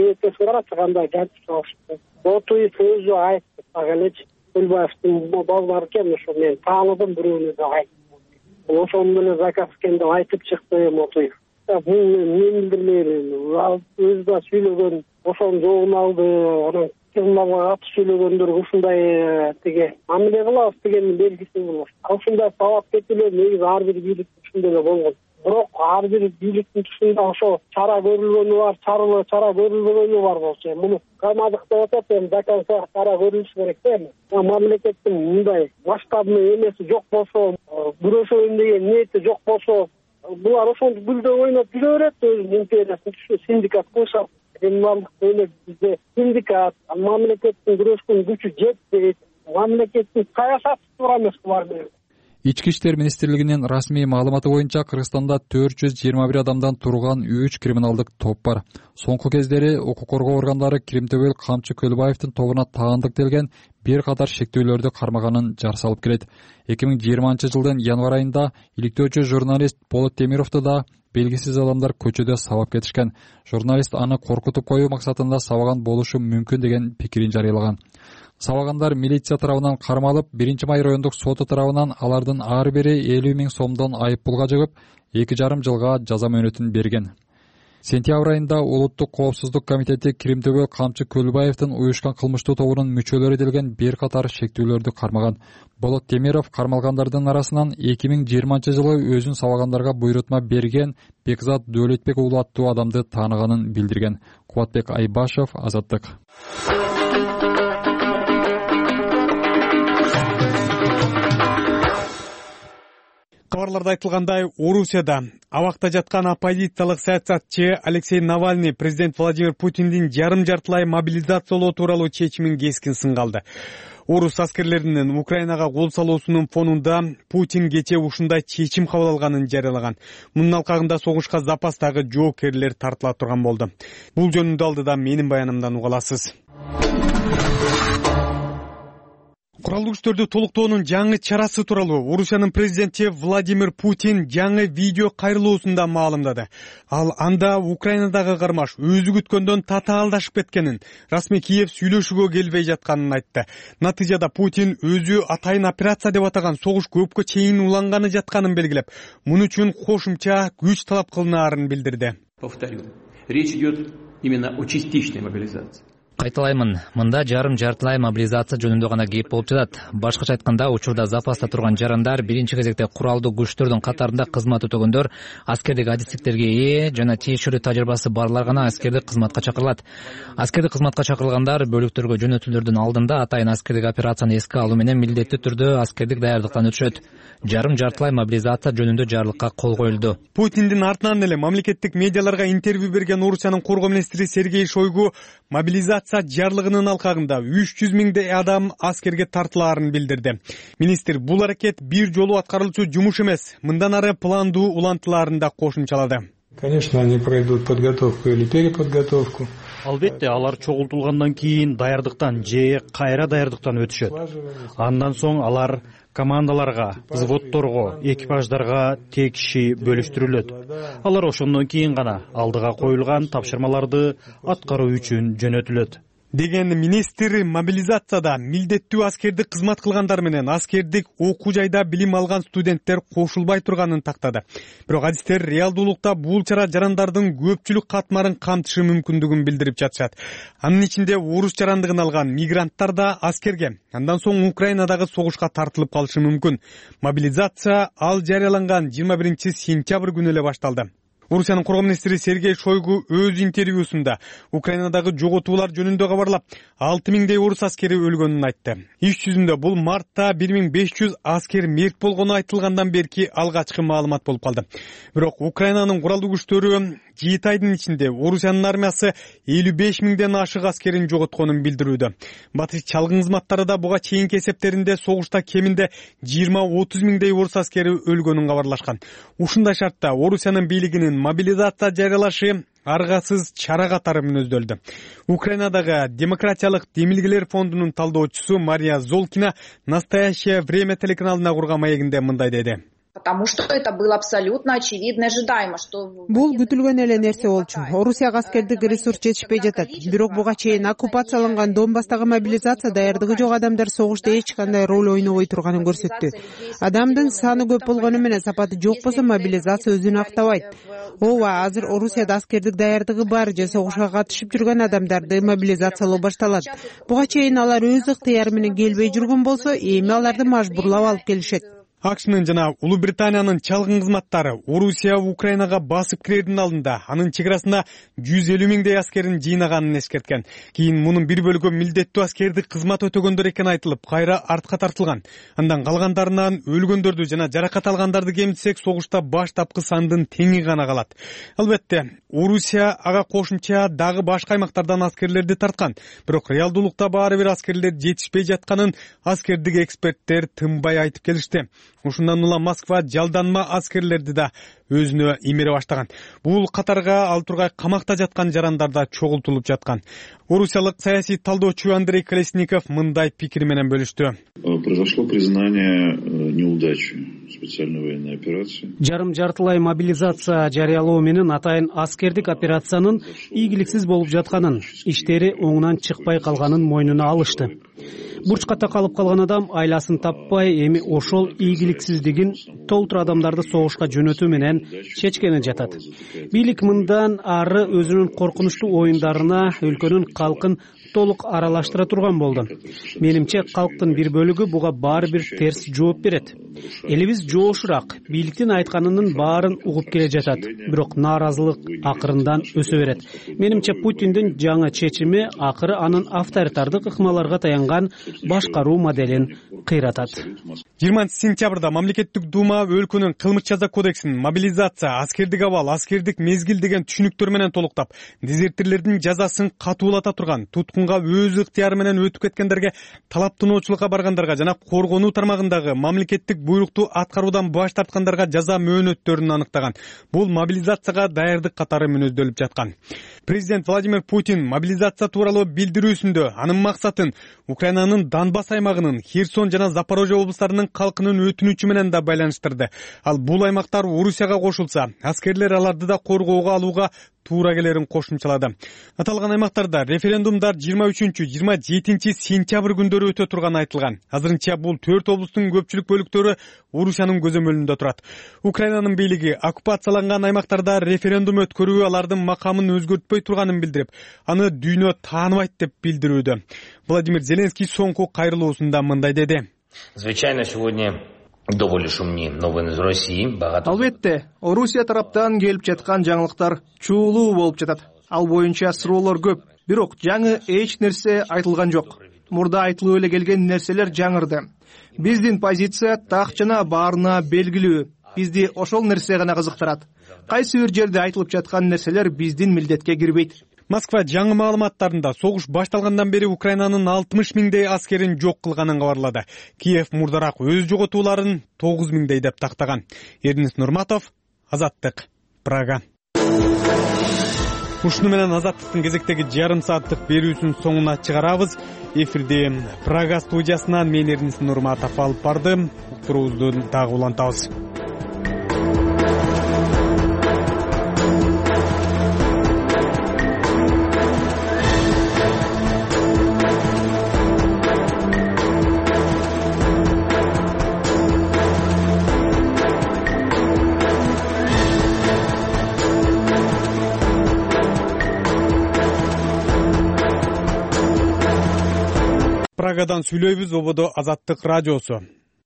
Speaker 14: Мотоев өзү айтты, агелечи Көлбаевдин балдары экен, ошо мен тааныдым бирөөнү деп айтты. Ошону менен заказкенде айтып чыкты Мотоев. Бул мен билдирмейм. Өзү да сүйлөгөн, ошонун жообун алды, анан криминалга катыш сүйлөгөндөр ушундай тиги мамиле кылабыз дегендин белгиси болот. Ушундай сабап кетиле негизи ар бир бийликтин түшүндө эле болгон. Бирок ар бир бийликтин түшүндө ошо чара көрүлгөнү бар, чара көрүлбөгөнү бар болчу. Муну камадык деп атат, эми до конца чара көрүлүш керек да эми. Мамлекеттин мындай масштабный эмеси жок болсо, күрөшөйүн деген ниети жок болсо, булар ошентип гүлдөп ойноп жүрө берет, өзүнүн империясын синдикат кылышат. Криминалдык ойлоп бизде синдикат, мамлекеттин күрөшкөн күчү жетпейт, мамлекеттин саясаты туура эмес булар менен.
Speaker 10: Ички иштер министрлигинин расмий маалыматы боюнча Кыргызстанда 421 адамдан турган 3 криминалдык топ бар. Соңку кездери укук коргоо органдары Киримтөбөл Камчы Көлбаевдин тобуна таандык делген бир катар шектөөлөрдү кармаганын жар салып келет. 2020-жылдын январь айында иликтөөчү журналист Болот Темировду да белгисиз адамдар көчөдө сабап кетишкен. Журналист аны коркутуп коюу максатында сабаган болушу мүмкүн деген пикирин жарыялаган. Сабагандар милиция тарабынан кармалып, 1-май райондук соту тарабынан алардын ар бири 50 000 сомдон айыппулга жыгып, 2,5 жылга жаза мөөнөтүн берген. Сентябрь айында Улуттук коопсуздук комитети Киримтөбөл Камчы Көлбаевдин уюшкан кылмыштуу тобунун мүчөлөрү делген бир катар шектүүлөрдү кармаган. Болот Темиров кармалгандардын арасынан 2020-жылы өзүн сабагандарга буйрутма берген Бекзат Дөөлөтбек уулу аттуу адамды тааныганын билдирген. Кубатбек Айбашев, Азаттык.
Speaker 1: Кабарларда айтылгандай, Орусияда абакта жаткан оппозициялык саясатчы Алексей Навальный президент Владимир Путиндин жарым жартылай мобилизациялоо тууралуу чечимин кескин сынга алды. Орус аскерлеринин Украинага кол салуусунун фонунда Путин кечээ ушундай чечим кабыл алганын жарыялаган. Мунун алкагында согушка запастагы жоокерлер тартыла турган болду. Бул жөнүндө алдыда менин баянымдан уга аласыз. Куралдуу күчтөрдү толуктоонун жаңы чарасы тууралуу Орусиянын президенти Владимир Путин жаңы видео кайрылуусунда маалымдады. Ал анда Украинадагы кармаш өзү күткөндөн татаалдашып кеткенин, расмий Киев сүйлөшүүгө келбей жатканын айтты. Натыйжада Путин өзү атайын операция деп атаган согуш көпкө чейин уланганы жатканын белгилеп, муну үчүн кошумча күч талап кылынаарын билдирди.
Speaker 15: Повторю, речь идет именно о частичной мобилизации.
Speaker 2: Кайталаймын, мында жарым-жартылай мобилизация жөнүндө гана кеп болуп жатат. Башкача айтканда, учурда запаста турган жарандар биринчи кезекте куралдуу күчтөрдүн катарында кызмат өтөгөндөр, аскердик адистиктерге ээ жана тийиштүү тажрыйбасы барлар гана аскердик кызматка чакырылат. Аскердик кызматка чакырылгандар бөлүктөргө жөнөтүлөрдүн алдында атайын аскердик операцияны эске алуу менен милдеттүү түрдө аскердик даярдыктан өтүшөт. Жарым-жартылай мобилизация жөнүндө жарлыкка кол коюлду.
Speaker 1: Путиндин артынан эле мамлекеттик медиаларга интервью берген Орусиянын коргоо министри Сергей Шойгу мобилизация жарлыгынын алкагында 300 миңдей адам аскерге тартылаарын билдирди. Министр бул аракет бир жолу аткарылчу жумуш эмес, мындан ары пландуу улантылаарын да кошумчалады.
Speaker 15: Конечно, они пройдут подготовку или переподготовку.
Speaker 6: Албетте, алар чогултулгандан кийин даярдыктан же кайра даярдыктан өтүшөт. Андан соң алар командаларга, взводторго, экипаждарга текши бөлүштүрүлөт. Алар ошондон кийин гана алдыга коюлган тапшырмаларды аткаруу үчүн жөнөтүлөт.
Speaker 1: Деген министр мобилизацияда милдеттүү аскердик кызмат кылгандар менен аскердик окуу жайда билим алган студенттер кошулбай турганын тактады. Бирок адистер реалдуулукта бул чара жарандардын көпчүлүк катмарын камтышы мүмкүндүгүн билдирип жатышат. Анын ичинде орус жарандыгын алган мигранттар да аскерге, андан соң Украинадагы согушка тартылып калышы мүмкүн. Мобилизация ал жарыяланган 21-сентябрь күнү эле башталды. Орусиянын коргоо министри Сергей Шойгу өз интервьюсунда Украинадагы жоготуулар жөнүндө кабарлап, 6 миңдей орус аскери өлгөнүн айтты. Иш жүзүндө бул мартта 1500 аскер мерт болгону айтылгандан берки алгачкы маалымат болуп калды. Бирок Украинанын куралдуу күчтөрү 7 айдын ичинде Орусиянын армиясы 55 миңден ашык аскерин жоготконун билдирүүдө. Батыш чалгын кызматтары да буга чейинки эсептеринде согушта кеминде 20-30 миңдей орус аскери өлгөнүн кабарлашкан. Ушундай шартта Орусиянын бийлигинин мобилизация жарыялашы аргасыз чара катары мүнөздөлдү. Украинадагы демократиялык демилгелер фондунун талдоочусу Мария Золкина «Настоящее время» телеканалына курган маегинде мындай деди.
Speaker 16: Потому что это было абсолютно очевидно ожидаемо, что
Speaker 17: бул күтүлгөн эле нерсе болчу. Орусияга аскердик ресурс жетишпей жатат. Бирок буга чейин оккупацияланган Донбасстагы мобилизация даярдыгы жок адамдар согушта эч кандай роль ойнобой турганын көрсөттү. Адамдын саны көп болгону менен сапаты жок болсо мобилизация өзүн актабайт. Ооба, азыр Орусияда аскердик даярдыгы бар же согушка катышып жүргөн адамдарды мобилизациялоо башталат. Буга чейин алар өз ыктыяры менен келбей жүргөн болсо, эми аларды мажбурлап алып келишет.
Speaker 1: АКШнын жана Улуу Британиянын чалгын кызматтары Орусия Украинага басып кирердин алдында анын чегарасына 150 миңдей аскерин жыйнаганын эскерткен. Кийин мунун бир бөлүгү милдеттүү аскердик кызмат өтөгөндөр экени айтылып, кайра артка тартылган. Андан калгандарынан өлгөндөрдү жана жаракат алгандарды кемитсек, согушта баш тапкы сандын теңи гана калат. Албетте, Орусия ага кошумча дагы башка аймактардан аскерлерди тарткан. Бирок реалдуулукта баары бир аскерлер жетишпей жатканын аскердик эксперттер тынбай айтып келишти. Ушундан улам Москва жалданма аскерлерди да өзүнө имере баштаган. Бул катарга ал тургай камакта жаткан жарандар да чогултулуп жаткан. Орусиялык саясий талдоочу Андрей Колесников мындай пикир менен бөлүштү.
Speaker 18: Произошло признание неудачи специальной военной операции.
Speaker 6: Жарым-жартылай мобилизация жарыялоо менен атайын аскердик операциянын ийгиликсиз болуп жатканын, иштери оңунан чыкпай калганын мойнуна алышты. Бурчка такалып калган адам айласын таппай, эми ошол ийгиликсиздигин толтур адамдарды согушка жөнөтүү менен чечкени жатат. Бийлик мындан ары өзүнүн коркунучтуу оюндарына өлкөнүн калкын толук аралаштыра турган болду. Менимче калктын бир бөлүгү буга баары бир терс жооп берет. Элибиз жоошураак, бийликтин айтканынын баарын угуп келе жатат. Бирок нааразылык акырындан өсө берет. Менимче Путиндин жаңы чечими акыры анын авторитардык ыкмаларга таянган башкаруу моделин кыйратат.
Speaker 1: 20-сентябрда мамлекеттик дума өлкөнүн кылмыш жаза кодексин мобилизация, аскердик абал, аскердик мезгил деген түшүнүктөр менен толуктап, дезертирлердин жазасын катуулата турган, туткунга өз ыктыяры менен өтүп кеткендерге, талаптоочулукка баргандарга жана коргонуу тармагындагы мамлекеттик буйрукту аткаруудан баш тарткандарга жаза мөөнөттөрүн аныктаган. Бул мобилизацияга даярдык катары мүнөздөлүп жаткан. Президент Владимир Путин мобилизация тууралуу билдирүүсүндө анын максатын Украинанын Донбасс аймагынын, Херсон жана Запорожье облустарынын калкынын өтүнүчү менен да байланыштырды. Ал бул аймактар Орусияга кошулса, аскерлер аларды да коргоого алууга туура келерин кошумчалады. Аталган аймактарда референдумдар 23-27 сентябрь күндөрү өтө турганы айтылган. Азырынча бул 4 облустун көпчүлүк бөлүктөрү Орусиянын көзөмөлүндө турат. Украинанын бийлиги оккупацияланган аймактарда референдум өткөрүү алардын макамын өзгөртпөй турганын билдирип, аны дүйнө тааныбайт деп билдирүүдө. Владимир Зеленский соңку кайрылуусунда мындай деди.
Speaker 19: Звичайно, сегодня довольно шумные новины из России.
Speaker 20: Албетте, Орусия тараптан келип жаткан жаңылыктар чуулуу болуп жатат. Ал боюнча суроолор көп, бирок жаңы эч нерсе айтылган жок. Мурда айтылып эле келген нерселер жаңырды. Биздин позиция так жана баарына белгилүү. Бизди ошол нерсе гана кызыктырат. Кайсы бир жерде айтылып жаткан нерселер биздин милдетке кирбейт.
Speaker 1: Москва жаңы маалыматтарында согуш башталгандан бери Украинанын 60 миңдей аскерин жок кылганын кабарлады. Киев мурдараак өз жоготууларын 9 миңдей деп тактаган. Эрнис Нурматов, Азаттык, Прага. Ушуну менен Азаттыктын кезектеги жарым сааттык берүүсүн соңуна чыгарабыз. Эфирде Прага студиясынан мен Эрнис Нурматов алып бардым. Уктуруубузду дагы улантабыз. Прагадан сүйлөйбүз, ободо Азаттык радиосу.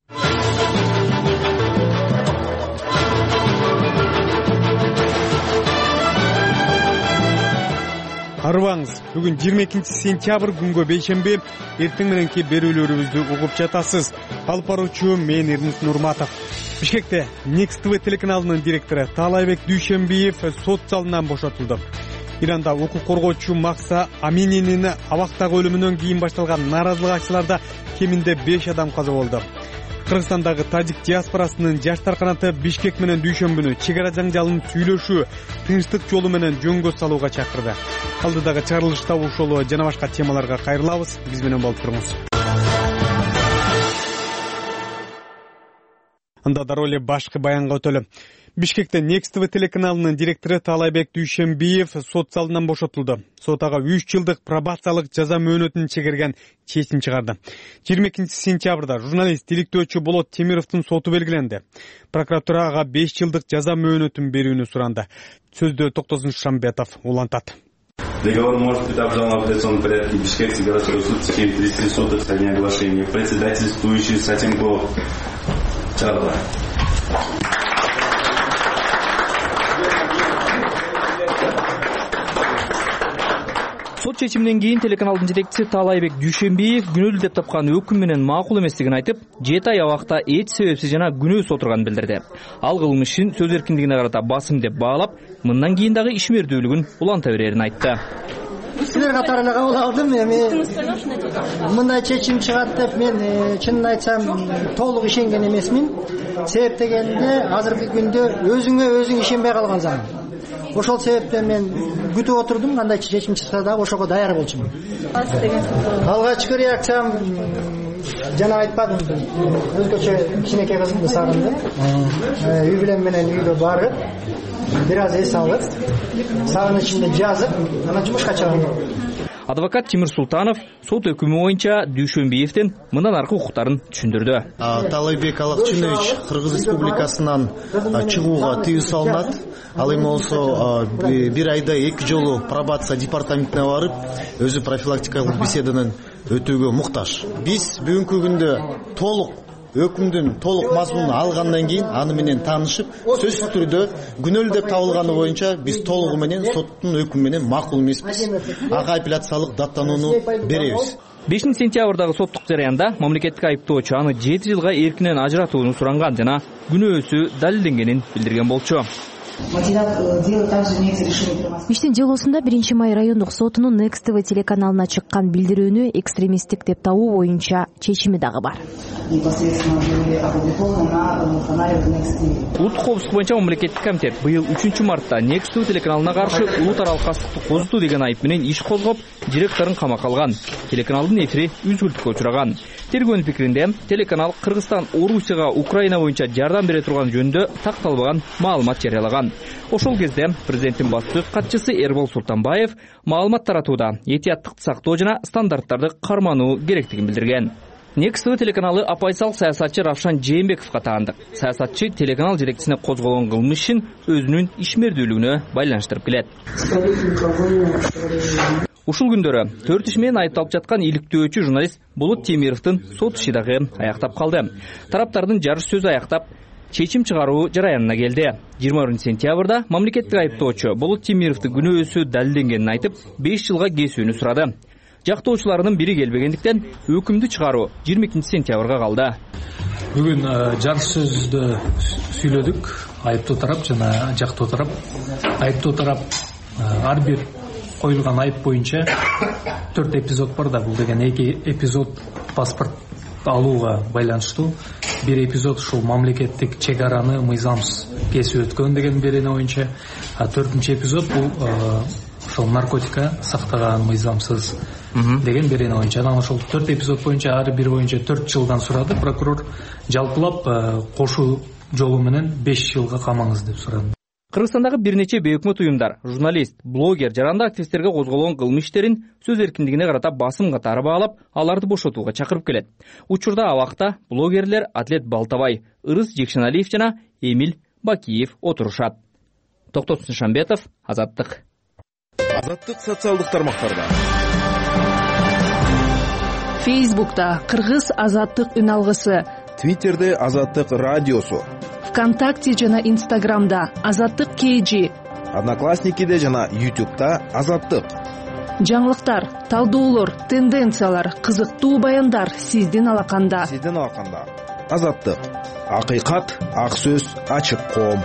Speaker 1: Арыбаңыз, бүгүн 22 сентябрь күнгө бейшемби, эртең мененки берүүлөрүбүздү угуп жатасыз. Алып баруучу мен Эрнис Нурматов. Бишкекте Next TV телеканалынын директору Таалайбек Дүйшөнбиев сот залынан бошотулду. Иранда укук коргоочу Макса Амининин абактагы өлүмүнөн кийин башталган нааразылык акцияларда кеминде 5 адам каза болду. Кыргызстандагы тажик диаспорасынын жаштар канаты Бишкек менен Дүйшөнбүнү чек ара жаңжалын сүйлөшүү, тынчтык жолу менен жөнгө салууга чакырды. Алдыдагы чыгарылышта ушул жана башка темаларга кайрылабыз. Биз менен болуп туруңуз. Анда дароо эле башкы баянга өтөлү. Бишкекте Next TV телеканалынын директору Таалайбек Дүйшөнбиев сот залынан бошотулду. Сот ага 3 жылдык пробациялык жаза мөөнөтүн чегерген чечим чыгарды. 22 сентябрда журналист иликтөөчү Болот Темировдун соту белгиленди. Прокуратура ага 5 жылдык жаза мөөнөтүн берүүнү суранды. Сөздө Токтосун Шамбетов улантат.
Speaker 21: Договор может быть обжалован в апелляционном порядке. Бишкекский городской суд в течение 30 суток со дня оглашения. Председательствующий Сатенков чыгарылды.
Speaker 7: Сот чечиминен кийин телеканалдын жетекчиси Таалайбек Дүйшөнбиев күнөөлүү деп тапкан өкүм менен макул эместигин айтып, 7 ай абакта эч себепсиз жана күнөөсүз отурганын билдирди. Ал кылмышын сөз эркиндигине карата басым деп баалап, мындан кийин дагы ишмердүүлүгүн уланта берерин айтты.
Speaker 22: Силер катары эле кабыл алдым. Эми мындай чечим чыгат деп мен чынын айтсам толук ишенген эмесмин. Себеп дегенде азыркы күндө өзүңө өзүң ишенбей калгансың. Ошол себептен мен күтүп отурдум, кандай чечим чыкса да ошого даяр болчумун. Алгачкы реакциям жана айтпадым, өзгөчө кичинекей кызымды сагындым. Үй бүлөм менен үйгө барып, бир аз эс алып, сагынычымды жазып, анан жумушка чыгып.
Speaker 7: Адвокат Тимир Султанов сот өкүмү боюнча Дүйшөнбиевдин мындан аркы укуктарын түшүндүрдү.
Speaker 23: Таалайбек Алакчынович Кыргыз Республикасынан чыгууга тыюу салынат. Ал эми болсо бир айда 2 жолу пробация департаментине барып, өзү профилактикалык беседанын өтүүгө муктаж. Биз бүгүнкү күндө толук өкүмдүн толук мазмунун алгандан кийин аны менен таанышып, сөзсүз түрдө күнөөлүү деп табылганы боюнча биз толугу менен соттун өкүмү менен макул эмеспиз. Ага апелляциялык даттанууну беребиз.
Speaker 7: 5 сентябрдагы соттук жараянда мамлекеттик айыптоочу аны 7 жылга эркинен ажыратууну суранган жана күнөөсү далилденгенин билдирген болчу.
Speaker 24: Иштин делосунда 1-май райондук сотунун Next TV телеканалына чыккан билдирүүнү экстремисттик деп табуу боюнча чечими дагы бар.
Speaker 3: непосредственно были опубликованы на канале Next TV.
Speaker 7: Улуттук коопсуздук боюнча мамлекеттик комитет быйыл 3 мартта Next TV телеканалына каршы улут аралык кастыкты козутуу деген айып менен иш козгоп, директорун камакка алган. Телеканалдын эфири үзгүлтүккө учураган. Тергөөнүн пикиринде, телеканал Кыргызстан Орусияга Украина боюнча жардам бере турган жөнүндө такталбаган маалымат жарыялаган. Ошол кезде президенттин баспасөз катчысы Эрбол Султанбаев маалымат таратууда этияттыкты сактоо жана стандарттарды кармануу керектигин билдирген. Next TV телеканалы апайсал саясатчы Равшан Жээнбековго таандык. Саясатчы телеканал жетекчисине козголгон кылмыш ишин өзүнүн ишмердүүлүгүнө байланыштырып келет. Ушул күндөрү 4 иш менен айыпталып жаткан иликтөөчү журналист Болот Темировдун сот иши дагы аяктап калды. Тараптардын жарыш сөзү аяктап, чечим чыгаруу жараянына келди. 20 сентябрда мамлекеттик айыптоочу Болот Темировдун күнөөсү далилденгенин айтып, 5 жылга кесүүнү сурады. Жактоочуларынын бири келбегендиктен өкүмдү чыгаруу 22 сентябрга калды.
Speaker 5: Бүгүн жарыш сөздү сүйлөдүк. Айыптоо тарап жана жактоо тарап. Айыптоо тарап ар бир коюлган айып боюнча 4 эпизод бар да, бул деген 2 эпизод паспорт алууга байланыштуу. Бир эпизод ушул мамлекеттик чек-араны мыйзамсыз кесип өткөн деген берене боюнча, а 4-чү эпизод бул ошол наркотика сактаган мыйзамсыз деген берене боюнча. Анан ошол 4 эпизод боюнча ар бир боюнча 4 жылдан сурады. Прокурор жалпылап кошуу жолу менен 5 жылга камаңыз деп сурады.
Speaker 7: Кыргызстандагы бир нече бейөкмөт уюмдар, журналист, блогер, жаранды активисттерге козголгон кылмыш иштерин сөз эркиндигине карата басым катары баалап, аларды бошотууга чакырып келет. Учурда абакта блогерлер Атлет Балтабай, Ырыс Жекшеналиев жана Эмиль Бакиев отурушат. Токтосун Шамбетов, Азаттык.
Speaker 8: Азаттык социалдык тармактарда.
Speaker 9: Фейсбукта Кыргыз Азаттык үн алгысы,
Speaker 8: Твиттерде Азаттык радиосу,
Speaker 9: ВКонтакте жана Инстаграмда Азаттык KG,
Speaker 8: Одноклассникиде жана YouTube'да Азаттык.
Speaker 9: Жаңылыктар, талдоолор, тенденциялар, кызыктуу баяндар сиздин алаканда.
Speaker 8: Азаттык. Акыйкат, ак сөз, ачык коом.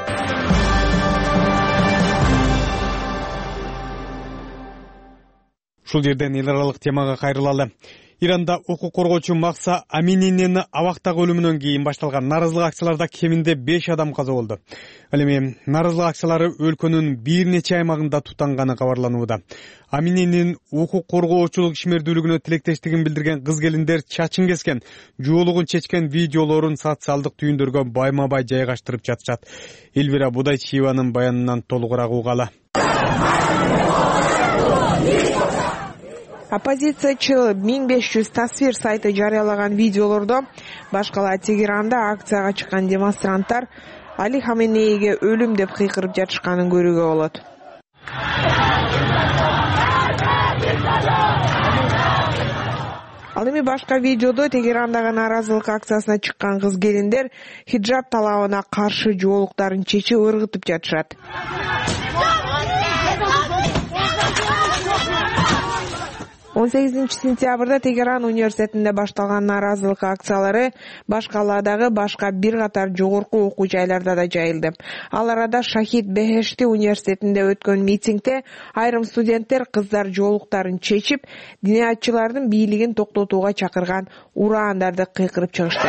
Speaker 1: Ушул жерден эл аралык темага кайрылалы. Иранда укук коргоочу Макса Амининин абактагы өлүмүнөн кийин башталган нааразылык акцияларда кеминде 5 адам каза болду. Ал эми нааразылык акциялары өлкөнүн бир нече аймагында тутанганы кабарланууда. Амининин укук коргоочулук ишмердүүлүгүнө тилектештигин билдирген кыз келиндер чачын кескен, жоолугун чечкен видеолорун социалдык түйүндөргө байма-бай жайгаштырып жатышат. Элвира Будайчиеванын баянынан толугураак угалы.
Speaker 25: Оппозициячы 1500 тасвир сайты жарыялаган видеолордо башкала Тегеранда акцияга чыккан демонстранттар Али Хаменейге өлүм деп кыйкырып жатышканын көрүүгө болот. Ал эми башка видеодо Тегерандагы нааразылык акциясына чыккан кыз келиндер хиджаб талабына каршы жоолуктарын чечип ыргытып жатышат. 18 сентябрда Тегеран университетинде башталган нааразылык акциялары башкаладагы башка бир катар жогорку окуу жайларда да жайылды. Ал арада Шахид Бехешти университетинде өткөн митингде айрым студенттер кыздар жоолуктарын чечип, диниятчылардын бийлигин токтотууга чакырган ураандарды кыйкырып чыгышты.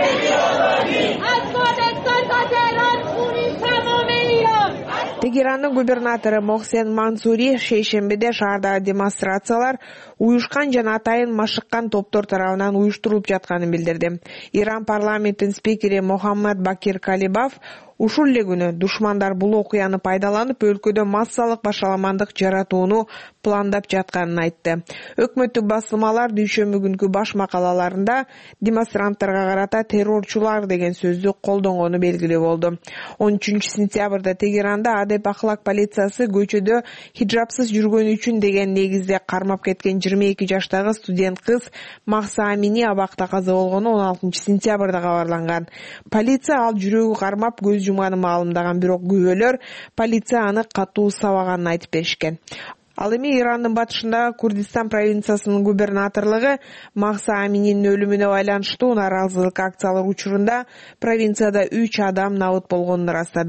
Speaker 25: Тегерандын губернатору Мохсен Мансури шейшембиде шаардагы демонстрациялар уюшкан жана атайын машыккан топтор тарабынан уюштурулуп жатканын билдирди. Иран парламентинин спикери Мохаммад Бакир Калибаф ушул эле күнү душмандар бул окуяны пайдаланып өлкөдө массалык башаламандык жаратууну пландап жатканын айтты. Өкмөттүк басылмалар дүйшөмбү күнкү баш макалаларында демонстранттарга карата террорчулар деген сөздү колдонгону белгилүү болду. 13 сентябрда Тегеранда Адеп ахлак полициясы көчөдө хиджабсыз жүргөнү үчүн деген негизде кармап кеткен 22 жаштагы студент кыз Макса Амини абакта каза болгону 16 сентябрда кабарланган. Полиция ал жүрөгү кармап көз жумганын маалымдаган, бирок күбөлөр полиция аны катуу сабаганын айтып беришкен. Ал эми Ирандын батышындагы Курдистан провинциясынын губернаторлугу Макса Амининин өлүмүнө байланыштуу нааразылык акциялар учурунда провинцияда 3 адам набыт болгонун ырастады.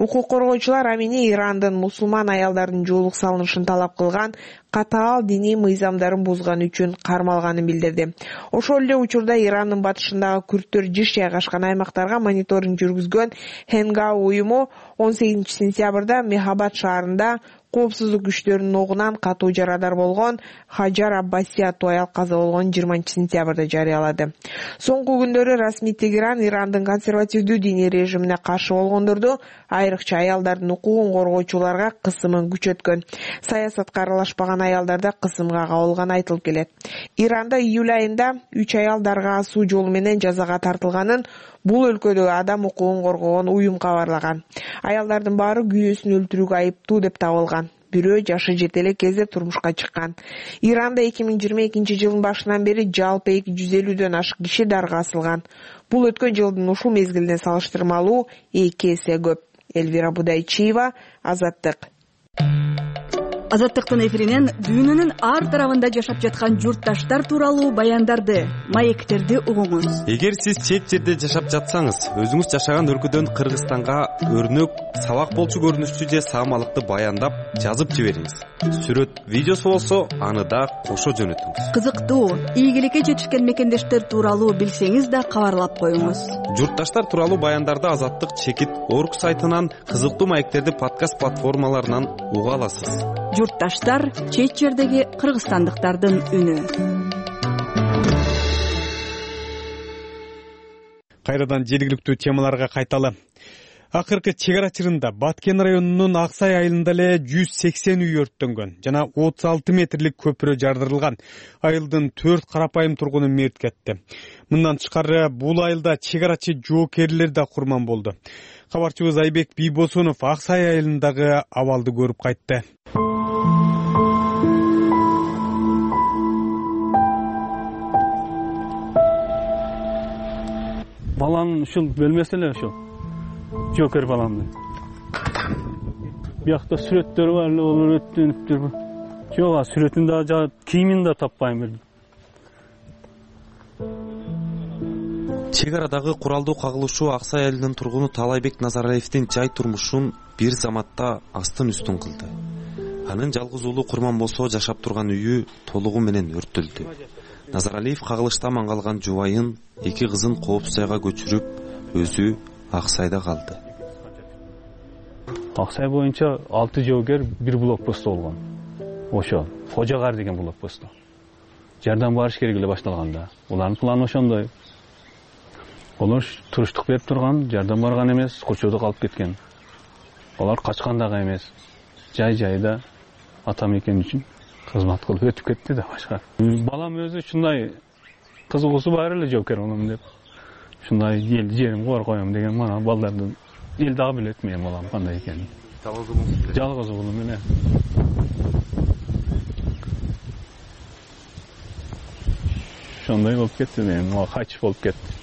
Speaker 25: Укук коргоочулар Амине Ирандын мусулман аялдардын жоолук салынышын талап кылган катаал диний мыйзамдарын бузган үчүн кармалганын билдирди. Ошол эле учурда Ирандын батышындагы күрттөр жыш жайгашкан аймактарга мониторинг жүргүзгөн Хенгау уюму 18 сентябрда Мехабад шаарында коопсуздук күчтөрүнүн огунан катуу жарадар болгон Хаджар Аббаси аттуу аял каза болгон 20 сентябрда жарыялады. Соңку күндөрү расмий Тегеран Ирандын консервативдүү диний режимине каршы болгондорду, айрыкча аялдардын укугун коргоочуларга кысымын күчөткөн. Саясатка аралашпаган аялдарда кысымга кабылганы айтылып келет. Иранда июль айында 3 аял дарга асуу жолу менен жазага тартылганын бул өлкөдө адам укугун коргогон уюм кабарлаган. Аялдардын баары күйөөсүн өлтүрүүгө айыптуу деп табылган. Бирөө жашы жете эле кезде турмушка чыккан. Иранда 2022 жылдын башынан бери жалпы 250дөн ашык киши дарга асылган. Бул өткөн жылдын ушул мезгилине салыштырмалуу 2 эсе көп. Элвира Будайчиева, Азаттык.
Speaker 4: Азаттыктын эфиринен дүйнөнүн ар тарабында жашап жаткан журтташтар тууралуу баяндарды, маектерди угуңуз.
Speaker 1: Эгер сиз чет жерде жашап жатсаңыз, өзүңүз жашаган өлкөдөн Кыргызстанга өрнөк, сабак болчу көрүнүштүү же саамалыкты баяндап, жазып жибериңиз. Сүрөт, видеосу болсо, аны да кошо жөнөтүңүз.
Speaker 4: Кызыктуу, ийгиликке жетишкен мекендештер тууралуу билсеңиз да кабарлап коюңуз.
Speaker 1: Журтташтар тууралуу баяндарды Азаттык чекит орг сайтынан, кызыктуу маектерди подкаст платформаларынан уга аласыз.
Speaker 4: Журтташтар чет жердеги кыргызстандыктардын үнү.
Speaker 1: Кайрадан жергиликтүү темаларга кайталы. Акыркы чек ара чырында Баткен районунун Аксай айылында эле 180 үй өрттөнгөн жана 36 метрлик көпүрө жардырылган. Айылдын 4 карапайым тургуну мерт кетти. Мындан тышкары бул айылда чек арачы жоокерлер да курман болду. Кабарчыбыз Айбек Бийбосунов Аксай айылындагы абалды көрүп кайтты.
Speaker 11: Баланын ушул бөлмөсү эле ушул. Жокер баламды. Биякта сүрөттөрү бар эле, олар өттөнүптүр. Жок, сүрөтүн да, кийимин да таппайм.
Speaker 12: Чек арадагы куралдуу кагылышуу Аксай айылынын тургуну Талайбек Назаралиевдин жай турмушун бир заматта астын үстүн кылды. Анын жалгыз уулу курман болсо жашап турган үйү толугу менен өрттөлдү. Назаралиев кагылышта аман калган жубайын, 2 кызын коопсуз жайга көчүрүп, өзү Аксайда калды.
Speaker 11: Аксай боюнча 6 жоокер бир блокпост болгон. Ошо Кожогар деген блокпост. Жардам барыш керек эле башталганда. Улардын планы ошондой. Олар туруштук берип турган, жардам барган эмес, кочодо калып кеткен. Олар качкан дагы эмес. Жай-жайда ата мекен үчүн кызмат кылып өтүп кетти да башка. Балам өзү ушундай кызыгуусу бар эле жоокер болом деп. Ушундай эл жерим кор коем деген мана балдарды эл дагы билет менин балам кандай экенин. Жалгыз уулум эле. Ошондой болуп кетти мен, качып болуп кетти.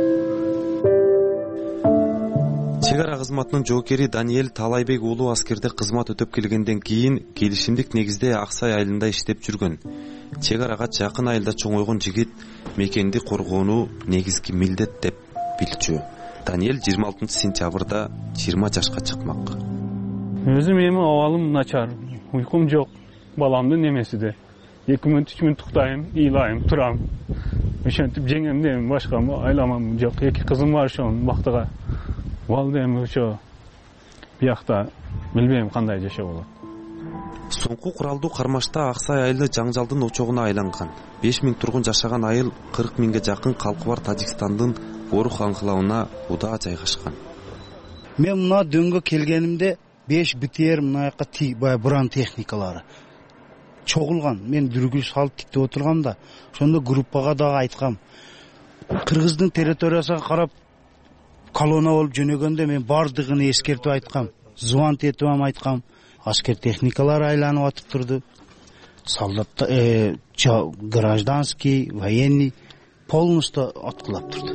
Speaker 12: Чек ара кызматынын жоокери Даниэль Талайбек уулу аскерде кызмат өтөп келгенден кийин келишимдик негизде Аксай айылында иштеп жүргөн. Чек арага жакын айылда чоңойгон жигит мекенди коргоону негизги милдет деп билчү. Даниэль 26 сентябрда 20 жашка чыкмак.
Speaker 11: Өзүм эми абалым начар, уйкум жок. Баламдын немесиде 2 мүнөт 3 мүнөт уктайм, ыйлайм, турам. Ошентип жеңемде башка айламам жок. 2 кызым бар ошонун бактыга. Балды эми ошо биякта билбейм кандай жашоо болот.
Speaker 12: Соңку куралдуу кармашта Аксай айылы жаңжалдын очогуна айланган. 5000 тургун жашаган айыл 40 миңге жакын калкы бар Тажикстандын Борух анклавына удаа жайгашкан.
Speaker 13: Мен мына дөңгө келгенимде 5 битер мынаяка буран техникалары чогулган. Мен дүргүл салып тиктеп отургам да, ошондо группага дагы айткам. Кыргыздын территориясына карап колонна болуп жөнөгөндө мен бардыгын эскертип айткам. Звонт этип айткам. Аскер техникалар айланып атып турду. Солдат, гражданский, военный полностью аткылап турду.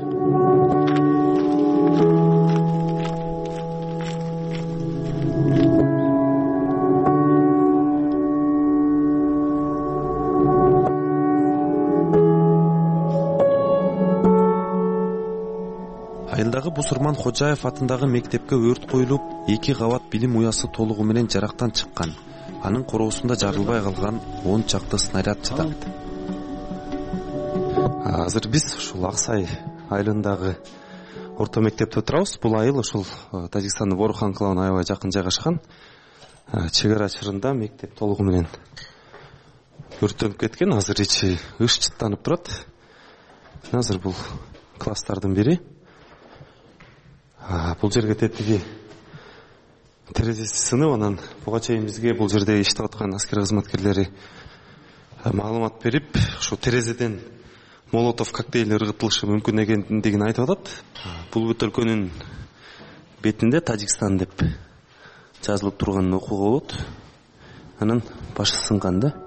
Speaker 12: Айылдагы Бусурман Хожаев атындагы мектепке өрт коюлуп, 2 кабат билим уясы толугу менен жарактан чыккан. Анын короосунда жарылбай калган 10 чакты снаряд жатат. Азыр биз ушул Аксай айылындагы орто мектепте турабыз. Бул айыл ушул Тажикстандын Борухан кылабына аябай жакын жайгашкан. Чек ара чырында мектеп толугу менен өрттөнүп кеткен. Азыр ичи ыш чыттанып турат. Азыр бул класстардын бири. Бул жерге тетиги терезеси сынып, анан буга чейин бизге бул жерде иштеп аткан аскер кызматкерлери маалымат берип, ошо терезеден молотов коктейль ыргытылышы мүмкүн экендигин айтып атат. Бул бөтөлкөнүн бетинде Тажикстан деп жазылып турган окууга болот. Анын башы сынган да.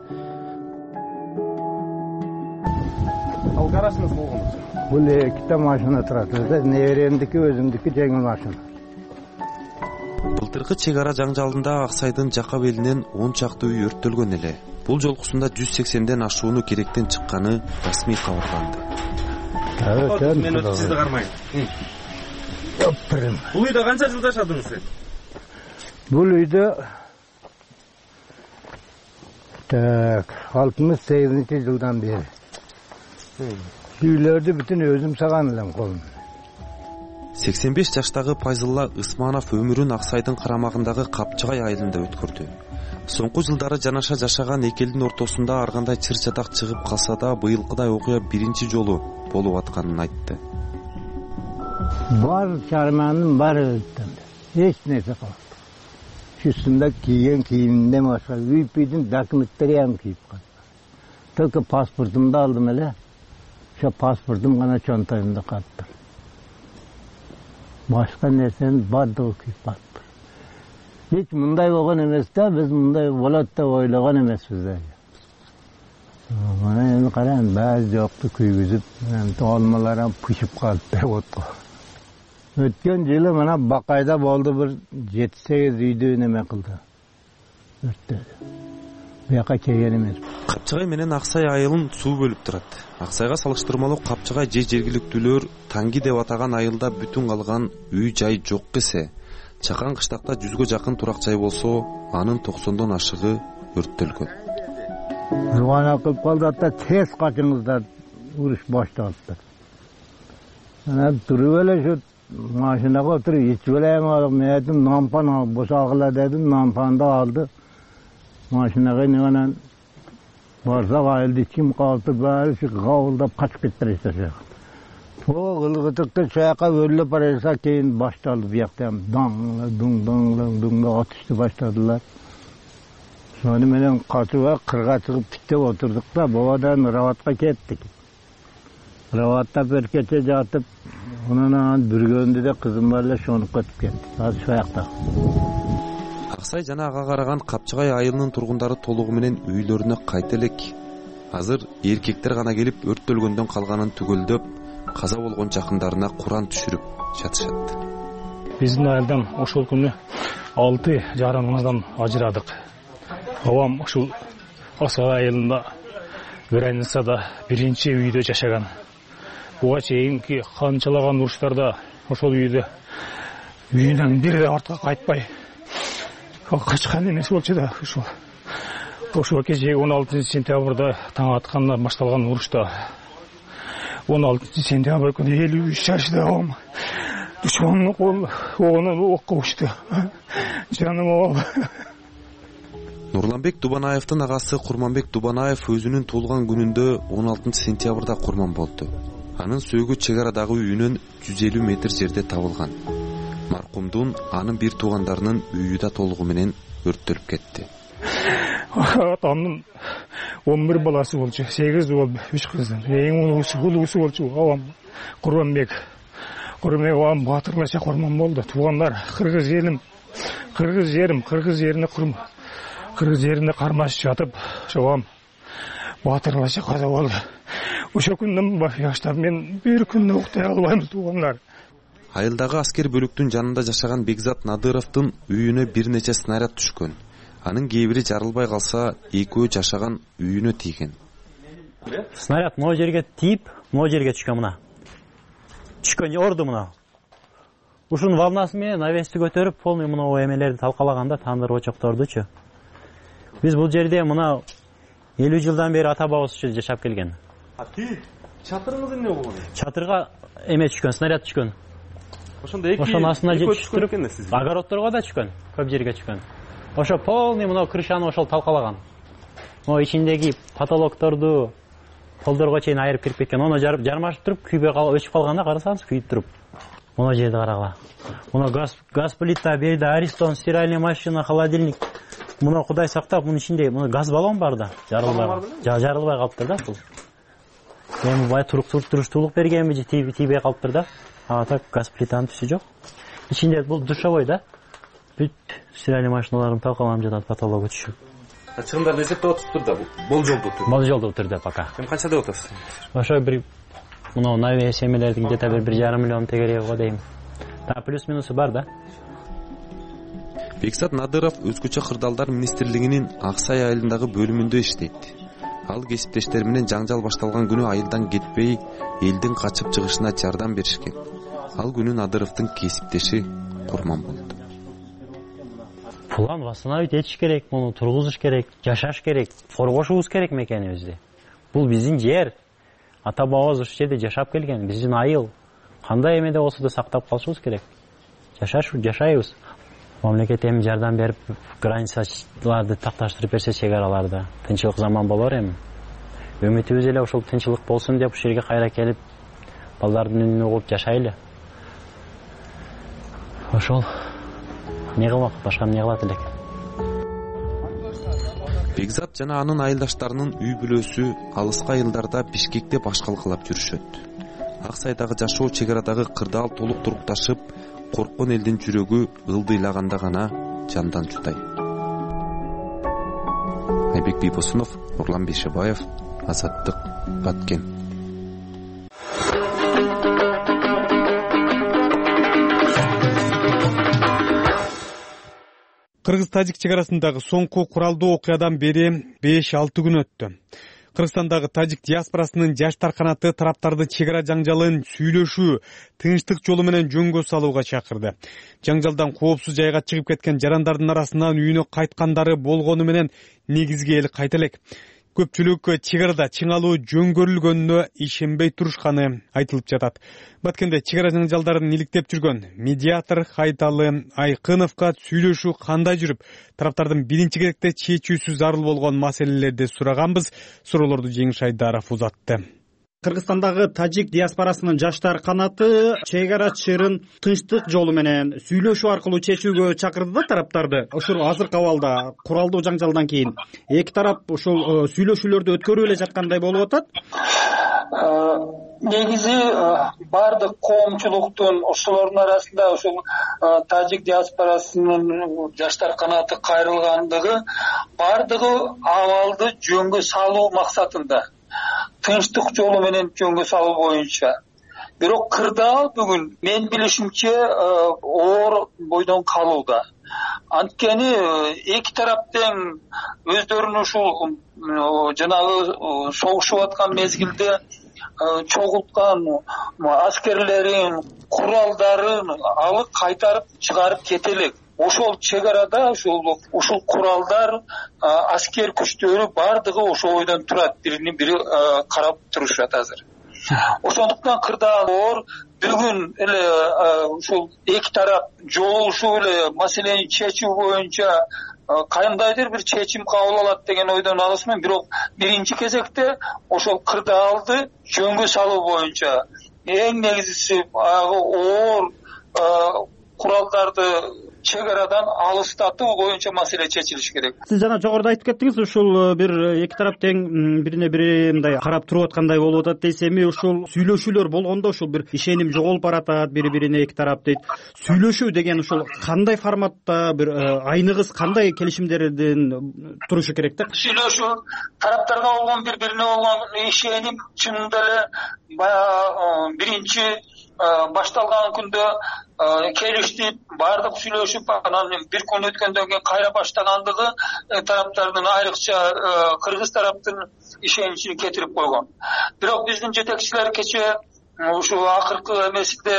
Speaker 2: Ал гаражыңыз болгонбу?
Speaker 10: Бул 2 машина турат. Неберемдики, өзүмдүкү жеңил машина.
Speaker 12: Былтыркы чек ара жаңжалында Аксайдын Жакап элинен 10 чакты үй өрттөлгөн эле. Бул жолкусунда 180ден ашууну керектен чыкканы расмий кабарланды.
Speaker 2: Мен өтүп сизди кармайм. Бул үйдө канча жыл жашадыңыз сиз?
Speaker 10: Бул үйдө 68-жылдан бери. Үйлөрдү бүтүн өзүм саган элем колум.
Speaker 12: 85 жаштагы Пайзылла Ысманов өмүрүн Аксайдын карамагындагы Капчыгай айылында өткөрдү. Соңку жылдары жанаша жашаган эки элдин ортосунда ар кандай чыр чатак чыгып калса да, быйылкыдай окуя биринчи жолу болуп атканын айтты.
Speaker 10: Бар чарманын баары өттүндү. Эч нерсе калбады. Үстүмдө кийген кийимимден башка үйдүн документтери ham кийип калды. Только паспортумду алдым эле. Ошо паспортум гана чонтоюмда калыптыр. Башка нерсенин бардыгы күйүп калыптыр. Hiç мындай болгон эмес да, биз мындай болот деп ойлогон эмеспиз да. Мына эми караң, баары жокту күйгүзүп, алмалар пышып калып отко. Өткөн жылы мына Бакайда болду, бир 7-8 үйдү неме кылды. Өрттөдү. Буяка келген эмес.
Speaker 12: Капчыгай менен Аксай айылын суу бөлүп турат. Аксайга салыштырмалуу Капчыгай же жергиликтүүлөр Таңги деп атаган айылда бүтүн калган үй жай жок эсе. Чакан кыштакта 100гө жакын турак жай болсо, анын 90дон ашыгы өрттөлгөн.
Speaker 10: Жуана кылып калды да, тез качыңыздар, уруш башталыптыр. Ана туруп эле шу машинага отуруп ичип элем, мен айттым, нампан босагыла дедим, нампанды алды. Машинага анан барсак айылды ичим калыптыр, баары кабылдап качып кетиптир. О, ылгытыкты чаяка өрлөп барса кейін башталды, буяктан дуң атышты баштадылар. Соны менен качууга кырга чыгып тиктеп отурдук да, бабадан Раватка кеттик. Раватта бир кече жатып, анан бүргөндө да кызым бар эле шонуп кетип кетти. Азыр шаякта.
Speaker 12: Аксай жана ага караган Капчыгай айылынын тургундары толугу менен үйлөрүнө кайта элек. Азыр эркектер гана келип өрттөлгөндөн калганын түгөлдөп, каза болгон жакындарына Куран түшүрүп жатышат.
Speaker 14: Биздин айылдан ошол күнү 6 жарымыңыздан ажырадык. Бабам ушул Аксай айылында Границада биринчи үйдө жашаган. Буга чейинки канчалаган уруштарда ошол үйүнөн бир да артка кайтпай качкан эмес болчу да, ошол кечеги 16 сентябрда таң атканда башталган урушта 16 сентябрь күнү 53 жашта бабам душмандын оғынан окко учту. Жаным бабам.
Speaker 12: Нурланбек Дубанаевдин агасы Курманбек Дубанаев өзүнүн туулган күнүндө 16 сентябрда курман болду. Анын сөөгү чек арадагы үйүнөн 150 метр жерде табылган. Маркумдун анын бир туугандарынын үйү да толугу менен өрттөлүп кетти.
Speaker 14: Атамдын 11 баласы болчу, 8 уул, 3 кыз. Эң улуусу болчу бабам Курманбек. Бабам батырлаша курман болду. Туугандар кыргыз жерине кармашып жатып, бабам батырлаша каза болду. Ошол күндөн баштап мен бир күндө уктай албайм, туугандар.
Speaker 12: Айылдагы аскер бөлүктүн жанында жашаган Бекзат Надыровдун үйүнө бир нече снаряд түшкөн. Анын кээ-бири жарылбай калса, экөө жашаган үйүнө тийген.
Speaker 15: Снаряд могу жерге тийип, могу жерге түшкөн мына. Түшкөн орду мына.
Speaker 6: ушунун волнасы менен авести көтөрүп полный мына эмелерди талкалаганда тандыр очоктордучу биз бул жерде мына 50 жылдан бери ата бабабыз жашап келген.
Speaker 2: Чатырыңыз эмне болгон?
Speaker 6: Чатырга эме түшкөн, снаряд түшкөн.
Speaker 2: Ошонун
Speaker 6: астына жетиштирип, огородторго да түшкөн, көп жерге түшкөн. Ошо полный мына крышаны ошол талкалаган. Могу ичиндеги потолокторду полдорго чейин айырып кирип кеткен. Ону жармашып туруп, күйбөй өчүп калганда карасаңыз күйүп туруп. Мына жерди карагыла. Мына газ плита, берде Аристон, стиральный машина, холодильник. Мына Кудай сактап, мунун ичинде мына газ баллон бар да, жарылбай калыптыр да бул. Эми бай туруштуулук бергенби же тийбей калыптыр да. А так газ плитанын түсү жок. Ичинде бул душевой да. Бүт стиральный машиналарым талкаланып жатат потологу түшүп.
Speaker 2: Чыгымдарды эсептеп атыптыр да, болжолдуу түрдө.
Speaker 6: Болжолдуу түрдө пока.
Speaker 2: Эми канча деп атасыз?
Speaker 6: Ошо бир мына навес эмелердин где-то 1,5 миллион тегереги го дейм. Та плюс минусу бар да.
Speaker 12: Бексат Надыров өзгөчө кырдаалдар министрлигинин Аксай айылындагы бөлүмүндө иштейт. Ал кесиптештери менен жаңжал башталган күнү айылдан кетпей, элдин качып чыгышына жардам беришкен. Ал күнү Надыровдун кесиптеши курман болду.
Speaker 6: План восстановить этиш керек, муну тургузуш керек, жашаш керек, коргошубуз керек мекенибизди. Бул биздин жер. Ата бабабыз ушул жерде жашап келген, биздин айыл. Кандай эмеде болсо да сактап калышыбыз керек. Жашайбыз. Мамлекет эми жардам берип, границаларды такташтырып берсе чек араларда, тынчылык заман болор эми. Үмүтүбүз эле ошол тынчылык болсун деп ушул жерге кайра келип, балдардын үнүн угуп жашайлы. Ошол не кылмак, башка эмне кылат элек.
Speaker 12: Бекзат жана анын айылдаштарынын үй бүлөсү алыскы айылдарда Бишкекте башкалкалап жүрүшөт. Аксайдагы жашоо чек арадагы кырдаал толук турукташып, корккон элдин жүрөгү ылдыйлаганда гана жандан чутай. Айбек Бийбосунов, Нурлан Бейшебаев, Азаттык, Баткен.
Speaker 1: Кыргыз-Тажик чек арасындагы соңку куралдуу окуядан бери 5-6 күн өттү. Кыргызстандагы тажик диаспорасынын жаштар канаты тараптарды чек ара жаңжалын сүйлөшүү, тынчтык жолу менен жөнгө салууга чакырды. Жаңжалдан коопсуз жайга чыгып кеткен жарандардын арасынан үйүнө кайткандары болгону менен негизги эл кайта элек. Көпчүлүк чек арада чыңалуу жөнгөрүлгөнүнө ишенбей турушканы айтылып жатат. Баткенде чек ара жаңжалдарын иликтеп жүргөн медиатор Кайталы Айкыновго сүйлөшүү кандай жүрүп, тараптардын биринчи керекте чечүүсү зарыл болгон маселелерди сураганбыз. Суроолорду Жеңиш Айдаров узатты.
Speaker 15: Кыргызстандагы тажик диаспорасынын жаштар канаты чек ара чырын тынчтык жолу менен сүйлөшүү аркылуу чечүүгө чакырды да тараптарды. Ушул азыркы абалда куралдуу жаңжалдан кийин эки тарап ушул сүйлөшүүлөрдү өткөрүп эле жаткандай болуп атат.
Speaker 16: Негизи бардык коомчулуктун ошолордун арасында ушул тажик диаспорасынын жаштар канаты кайрылгандыгы бардыгы абалды жөнгө салуу максатында, тынчтык жолу менен жөнгө салуу боюнча. Бирок кырдаал бүгүн мен билишимче оор бойдон калууда. Анткени эки тарап тең өздөрүнүн ушул жанагы согушуп аткан мезгилде чогулткан аскерлерин, куралдарын алып кайтарып чыгарып кете элек. Ошол чек арада ушул куралдар, аскер күчтөрү бардыгы ошол бойдон турат, бирини бири карап турушат азыр. Ошондуктан кырдаалор бүгүн эле ушул эки тарап жолугушуп эле маселени чечүү боюнча кандайдыр бир чечим кабыл алат деген ойдон алысмын. Бирок биринчи кезекте ошол кырдаалды жөнгө салуу боюнча эң негизгиси оор куралдарды чек арадан алыстатуу боюнча маселе чечилиш керек.
Speaker 15: Сиз жана жогоруда айтып кеттиңиз, ушул бир эки тарап тең бирине бири мындай карап туруп аткандай болуп атат дейсиз. Эми ушул сүйлөшүүлөр болгондо ушул бир ишеним жоголуп баратат, бири-бирине эки тарап дейт. Сүйлөшүү деген ушул кандай форматта, бир айныгыз кандай келишимдерден турушу керек да?
Speaker 16: Сүйлөшүү тараптарга болгон бири-бирине болгон ишеним чынында эле баягы биринчи башталган күндө келиштип, бардык сүйлөшүп, анан бир күн өткөндөн кийин кайра баштагандыгы тараптардын айрыкча кыргыз тараптын ишеничин кетирип койгон. Бирок биздин жетекчилер кече ушул акыркы эмесинде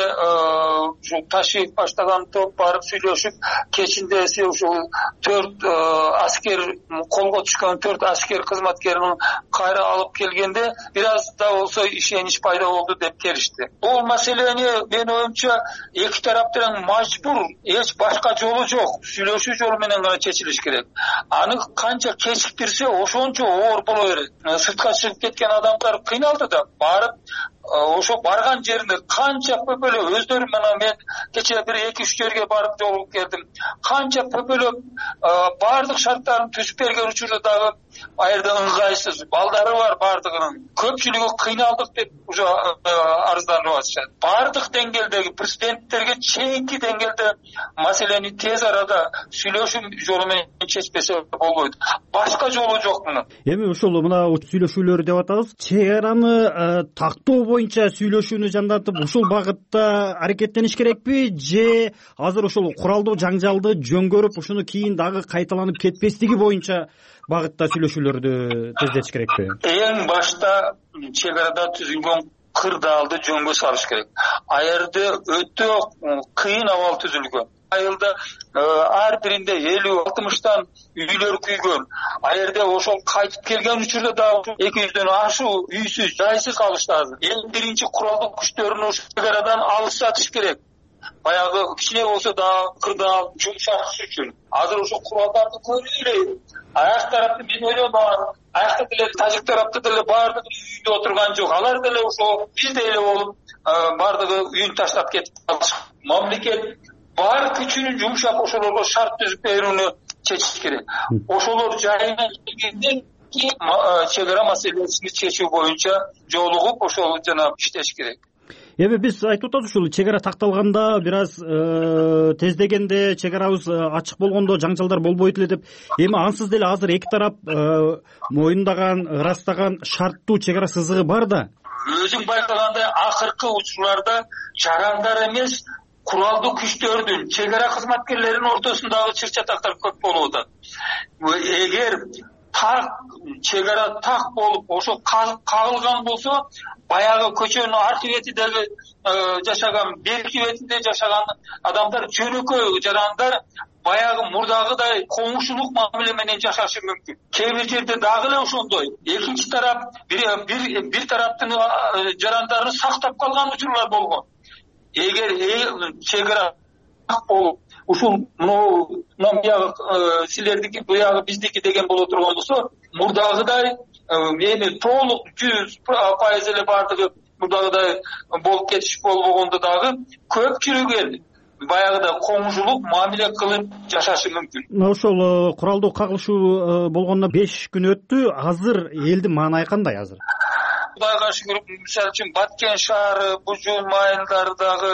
Speaker 16: ушул Ташиев баштаган топ барып сүйлөшүп, кечинде ушул 4 аскер колго түшкөн 4 аскер кызматкерин кайра алып келгенде бир аз да болсо ишенич пайда болду деп келишти. Бул маселени менин оюмча эки тарап тең мажбур, эч башка жолу жок. Сүйлөшүү жолу менен гана чечилиш керек. Аны канча кечиктирсе ошончо оор боло берет. Сыртка чыгып кеткен адамдар кыйналды да, барып ошо барган жеринде канча көпөлөп өздөрү менен мен кечээ 1-2-3 жерге барып жолугуп келдим. Канча көпөлөп бардык шарттарын түзүп берген учурда дагы аерде ыңгайсыз, балдары бар бардыгынын. Көпчүлүгү кыйналдык деп уже арызданып атышат. Бардык деңгээлдеги президенттерге чейинки деңгээлде маселени тез арада сүйлөшүү жолу менен чечпесе болбойт. Башка жолу жок мунун.
Speaker 15: Эми ошол мына сүйлөшүүлөр деп атабыз. Чек араны тактоо боюнча сүйлөшүүнү жандантып, ушул багытта аракеттениш керекпи же азыр ошол куралдуу жаңжалды жөнгөрүп, ушуну кийин дагы кайталанып кетпестиги боюнча багытта сүйлөшүүлөрдү тездетиш керекпи? Эң башта чек арада түзүлгөн кырдаалды жөнгө салыш керек. Аерде өтө кыйын абал түзүлгөн. Айылда ар биринде 50-60тан үйлөр күйгөн. Аерде ошол кайтып келген учурда дагы 200дөн ашуу үйсүз, жайсыз калышты азыр. Эң биринчи куралдуу күчтөрүн ошол чек арадан алып сатыш керек. Баягы кичине болсо да кырдаал жумшатыш үчүн. Азыр ошол куралдарды көрүп эле. Аяк тарапты мен ойлойм, аякта деле тажик тарапты деле баардыгы үйдө отурган жок. Алар деле ошо бизде эле болуп, баардыгы үйүн таштап кетип калышкан. Мамлекет бар күчүнүн жумшап ошолорго шарт түзүп берүүнү чечиш керек. Ошолор жайына келгенде чек ара маселесин чечүү боюнча жолугуп ошол жана иштеш керек. Эми биз айтып атабыз ушул чек ара такталганда бир аз тездегенде чек арабыз ачык болгондо жаңжалдар болбойт эле деп. Эми ансыз деле азыр эки тарап моюндаган, ырастаган шарттуу чек ара сызыгы бар да. Өзүң байкагандай акыркы учурларда жарандар эмес, куралдуу күчтөрдүн, чек ара кызматкерлеринин ортосундагы чыр-чатактар көп болуп атат. Эгер чек ара так болуп, ошо кагылган болсо, баягы көчөнүн аркы бетидеги жашаган, берки бетинде жашаган адамдар жөнөкөй жарандар баягы мурдагыдай коңшулук мамиле менен жашашы мүмкүн. Кээ бир жерде дагы эле ошондой. Экинчи тарап бир тараптын жарандарын сактап калган учурлар болгон. Эгер чек ара так болуп, ушул мынау силердики, буягы биздики деген боло турган болсо, мурдагыдай эми толук 100% эле бардыгы мурдагыдай болуп кетиш болбогондо дагы көпчүлүк эл баягыда коңшулук мамиле кылып жашашы мүмкүн. Ошол куралдуу кагылышуу болгонуна 5 күн өттү. Азыр элдин маанайы кандай азыр? Кудайга шүгүр, мисалы үчүн Баткен шаары, Бужун майылдарындагы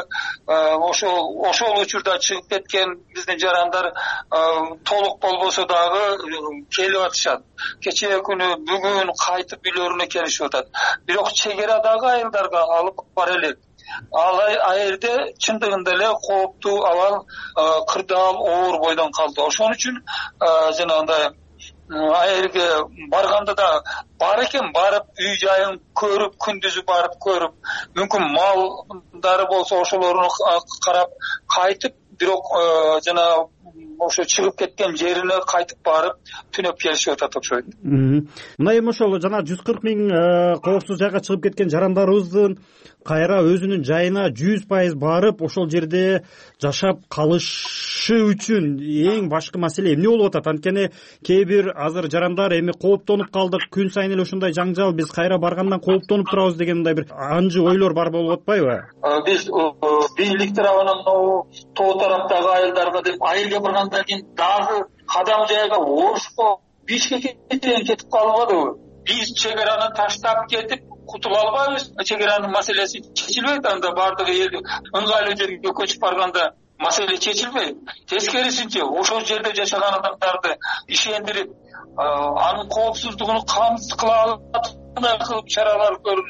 Speaker 15: ошол учурда чыгып кеткен биздин жарандар толук болбосо дагы келип атышат. Кечээ күнү бүгүн кайтып үйлөрүнө келишип атат. Бирок чек арадагы айылдарга алып бара элек. Ал аерде чындыгында эле кооптуу абал, кырдаал оор бойдон калды. Ошон үчүн жанагындай аерге барганда да бар экен, барып үй жайын көрүп, күндүзү барып көрүп, мүмкүн малдары болсо ошолорун карап кайтып, бирок жана ошо чыгып кеткен жерине кайтып барып түнөп келишип атат окшойт. Мына эми ошол жана 140 000 коопсуз жайга чыгып кеткен жарандарыбыздын кайра өзүнүн жайына 100% барып ошол жерде жашап калышы үчүн эң башкы маселе эмне болуп атат? Анткени кээ бир азыр жарандар эми кооптонуп калдык, күн сайын эле ушундай жаңжал, биз кайра баргандан кооптонуп турабыз деген мындай бир анжы ойлор бар болуп атпайбы? Биз бийлик тарабынан тоо тараптагы айылдарга деп айылга баргандан кийин дагы кадам жайга Ошко, Бишкекке кетип калбадыбы? Биз чек араны таштап кетип кутула албайбыз. Чек аранын маселеси чечилбейт, анда бардыгы эл ыңгайлуу жерге көчүп барганда маселе чечилбейт. Тескерисинче, ошол жерде жашаган адамдарды ишендирип, анын коопсуздугун камсыз кыла алат кылып чаралар көрүлүп,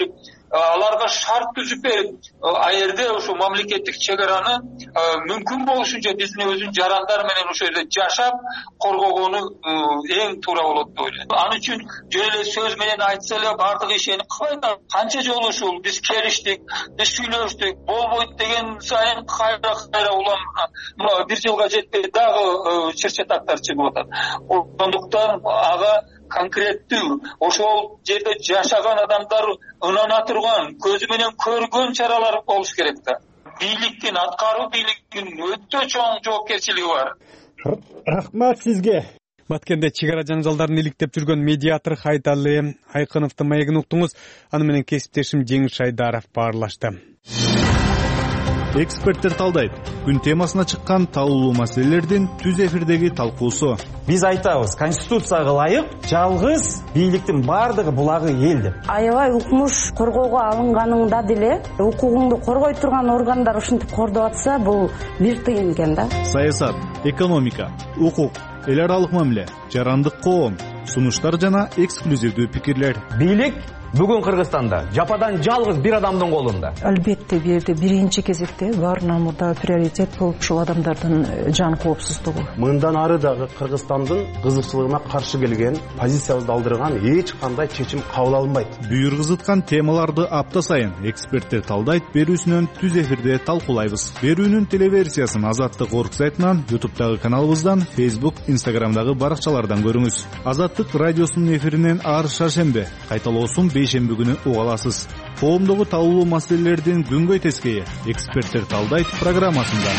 Speaker 16: аларга шарт түзүп берип, аерде ошо мамлекеттик чек араны мүмкүн болушунча биздин өзүнүн жарандар менен ошол жерде жашап коргогону эң туура болот деп ойлойм. Ал үчүн жөн эле сөз менен айтса эле баардык ишени кылбайт. Канча жолу ушул биз келиштик, биз сүйлөштүк, болбойт деген сайын кайра улам бир жылга жетпей дагы чыр-чатактар чыгып атат. Ошондуктан ага конкреттүү ошол жерде жашаган адамдар ынана турган, көзү менен көргөн чаралар болуш керек да. Бийликтин, аткаруу бийлигинин өтө чоң жоопкерчилиги бар.
Speaker 1: Рахмат сизге. Баткенде чек ара жаңжалдарын иликтеп жүргөн медиатор Хайдалы Айкыновдун маегин уктуңуз. Аны менен кесиптешим Жеңиш Айдаров баарлашты.
Speaker 17: Эксперттер талдайт. Күн темасына чыккан талкуулуу маселелердин түз эфирдеги талкуусу.
Speaker 18: Биз айтабыз, конституцияга ылайык жалгыз бийликтин бардыгы булагы эл деп.
Speaker 19: Аябай укмуш коргоого алынганыңда деле укугуңду коргой турган органдар ушинтип кордоп атса, бул бир тыйын экен да.
Speaker 17: Саясат, экономика, укук, эл аралык мамиле, жарандык коом, сунуштар жана эксклюзивдүү пикирлер.
Speaker 18: Бийлик бүгүн Кыргызстанда жападан жалгыз бир адамдын колунда.
Speaker 20: Албетте бул жерде биринчи кезекте баарынан мурда приоритет болуп ушул адамдардын жан коопсуздугу.
Speaker 21: Мындан ары дагы Кыргызстандын кызыкчылыгына каршы келген, позициябызды алдырган эч кандай чечим кабыл алынбайт.
Speaker 17: Бүйүргүзүткан темаларды апта сайын эксперттер талдайт, берүүсүнөн түз эфирде талкуулайбыз. Берүүнүн телеверсиясын Азаттык орг сайтынан, YouTube'дагы каналыбыздан, Facebook, Instagram'дагы баракчалардан көрүңүз. Азаттык радиосунун эфиринен ар шаршембе, кайталоосун бейшемби күнү уга аласыз. Коомдогу талкуулуу маселелердин күнгөй тескейи эксперттер талдайт программасында.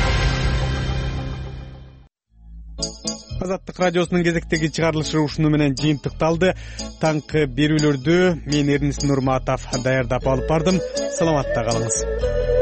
Speaker 1: Азаттык радиосунун кезектеги чыгарылышы ушуну менен жыйынтыкталды. Таңкы берүүлөрдү мен Эрнис Нурматов даярдап алып бардым. Саламатта калыңыз.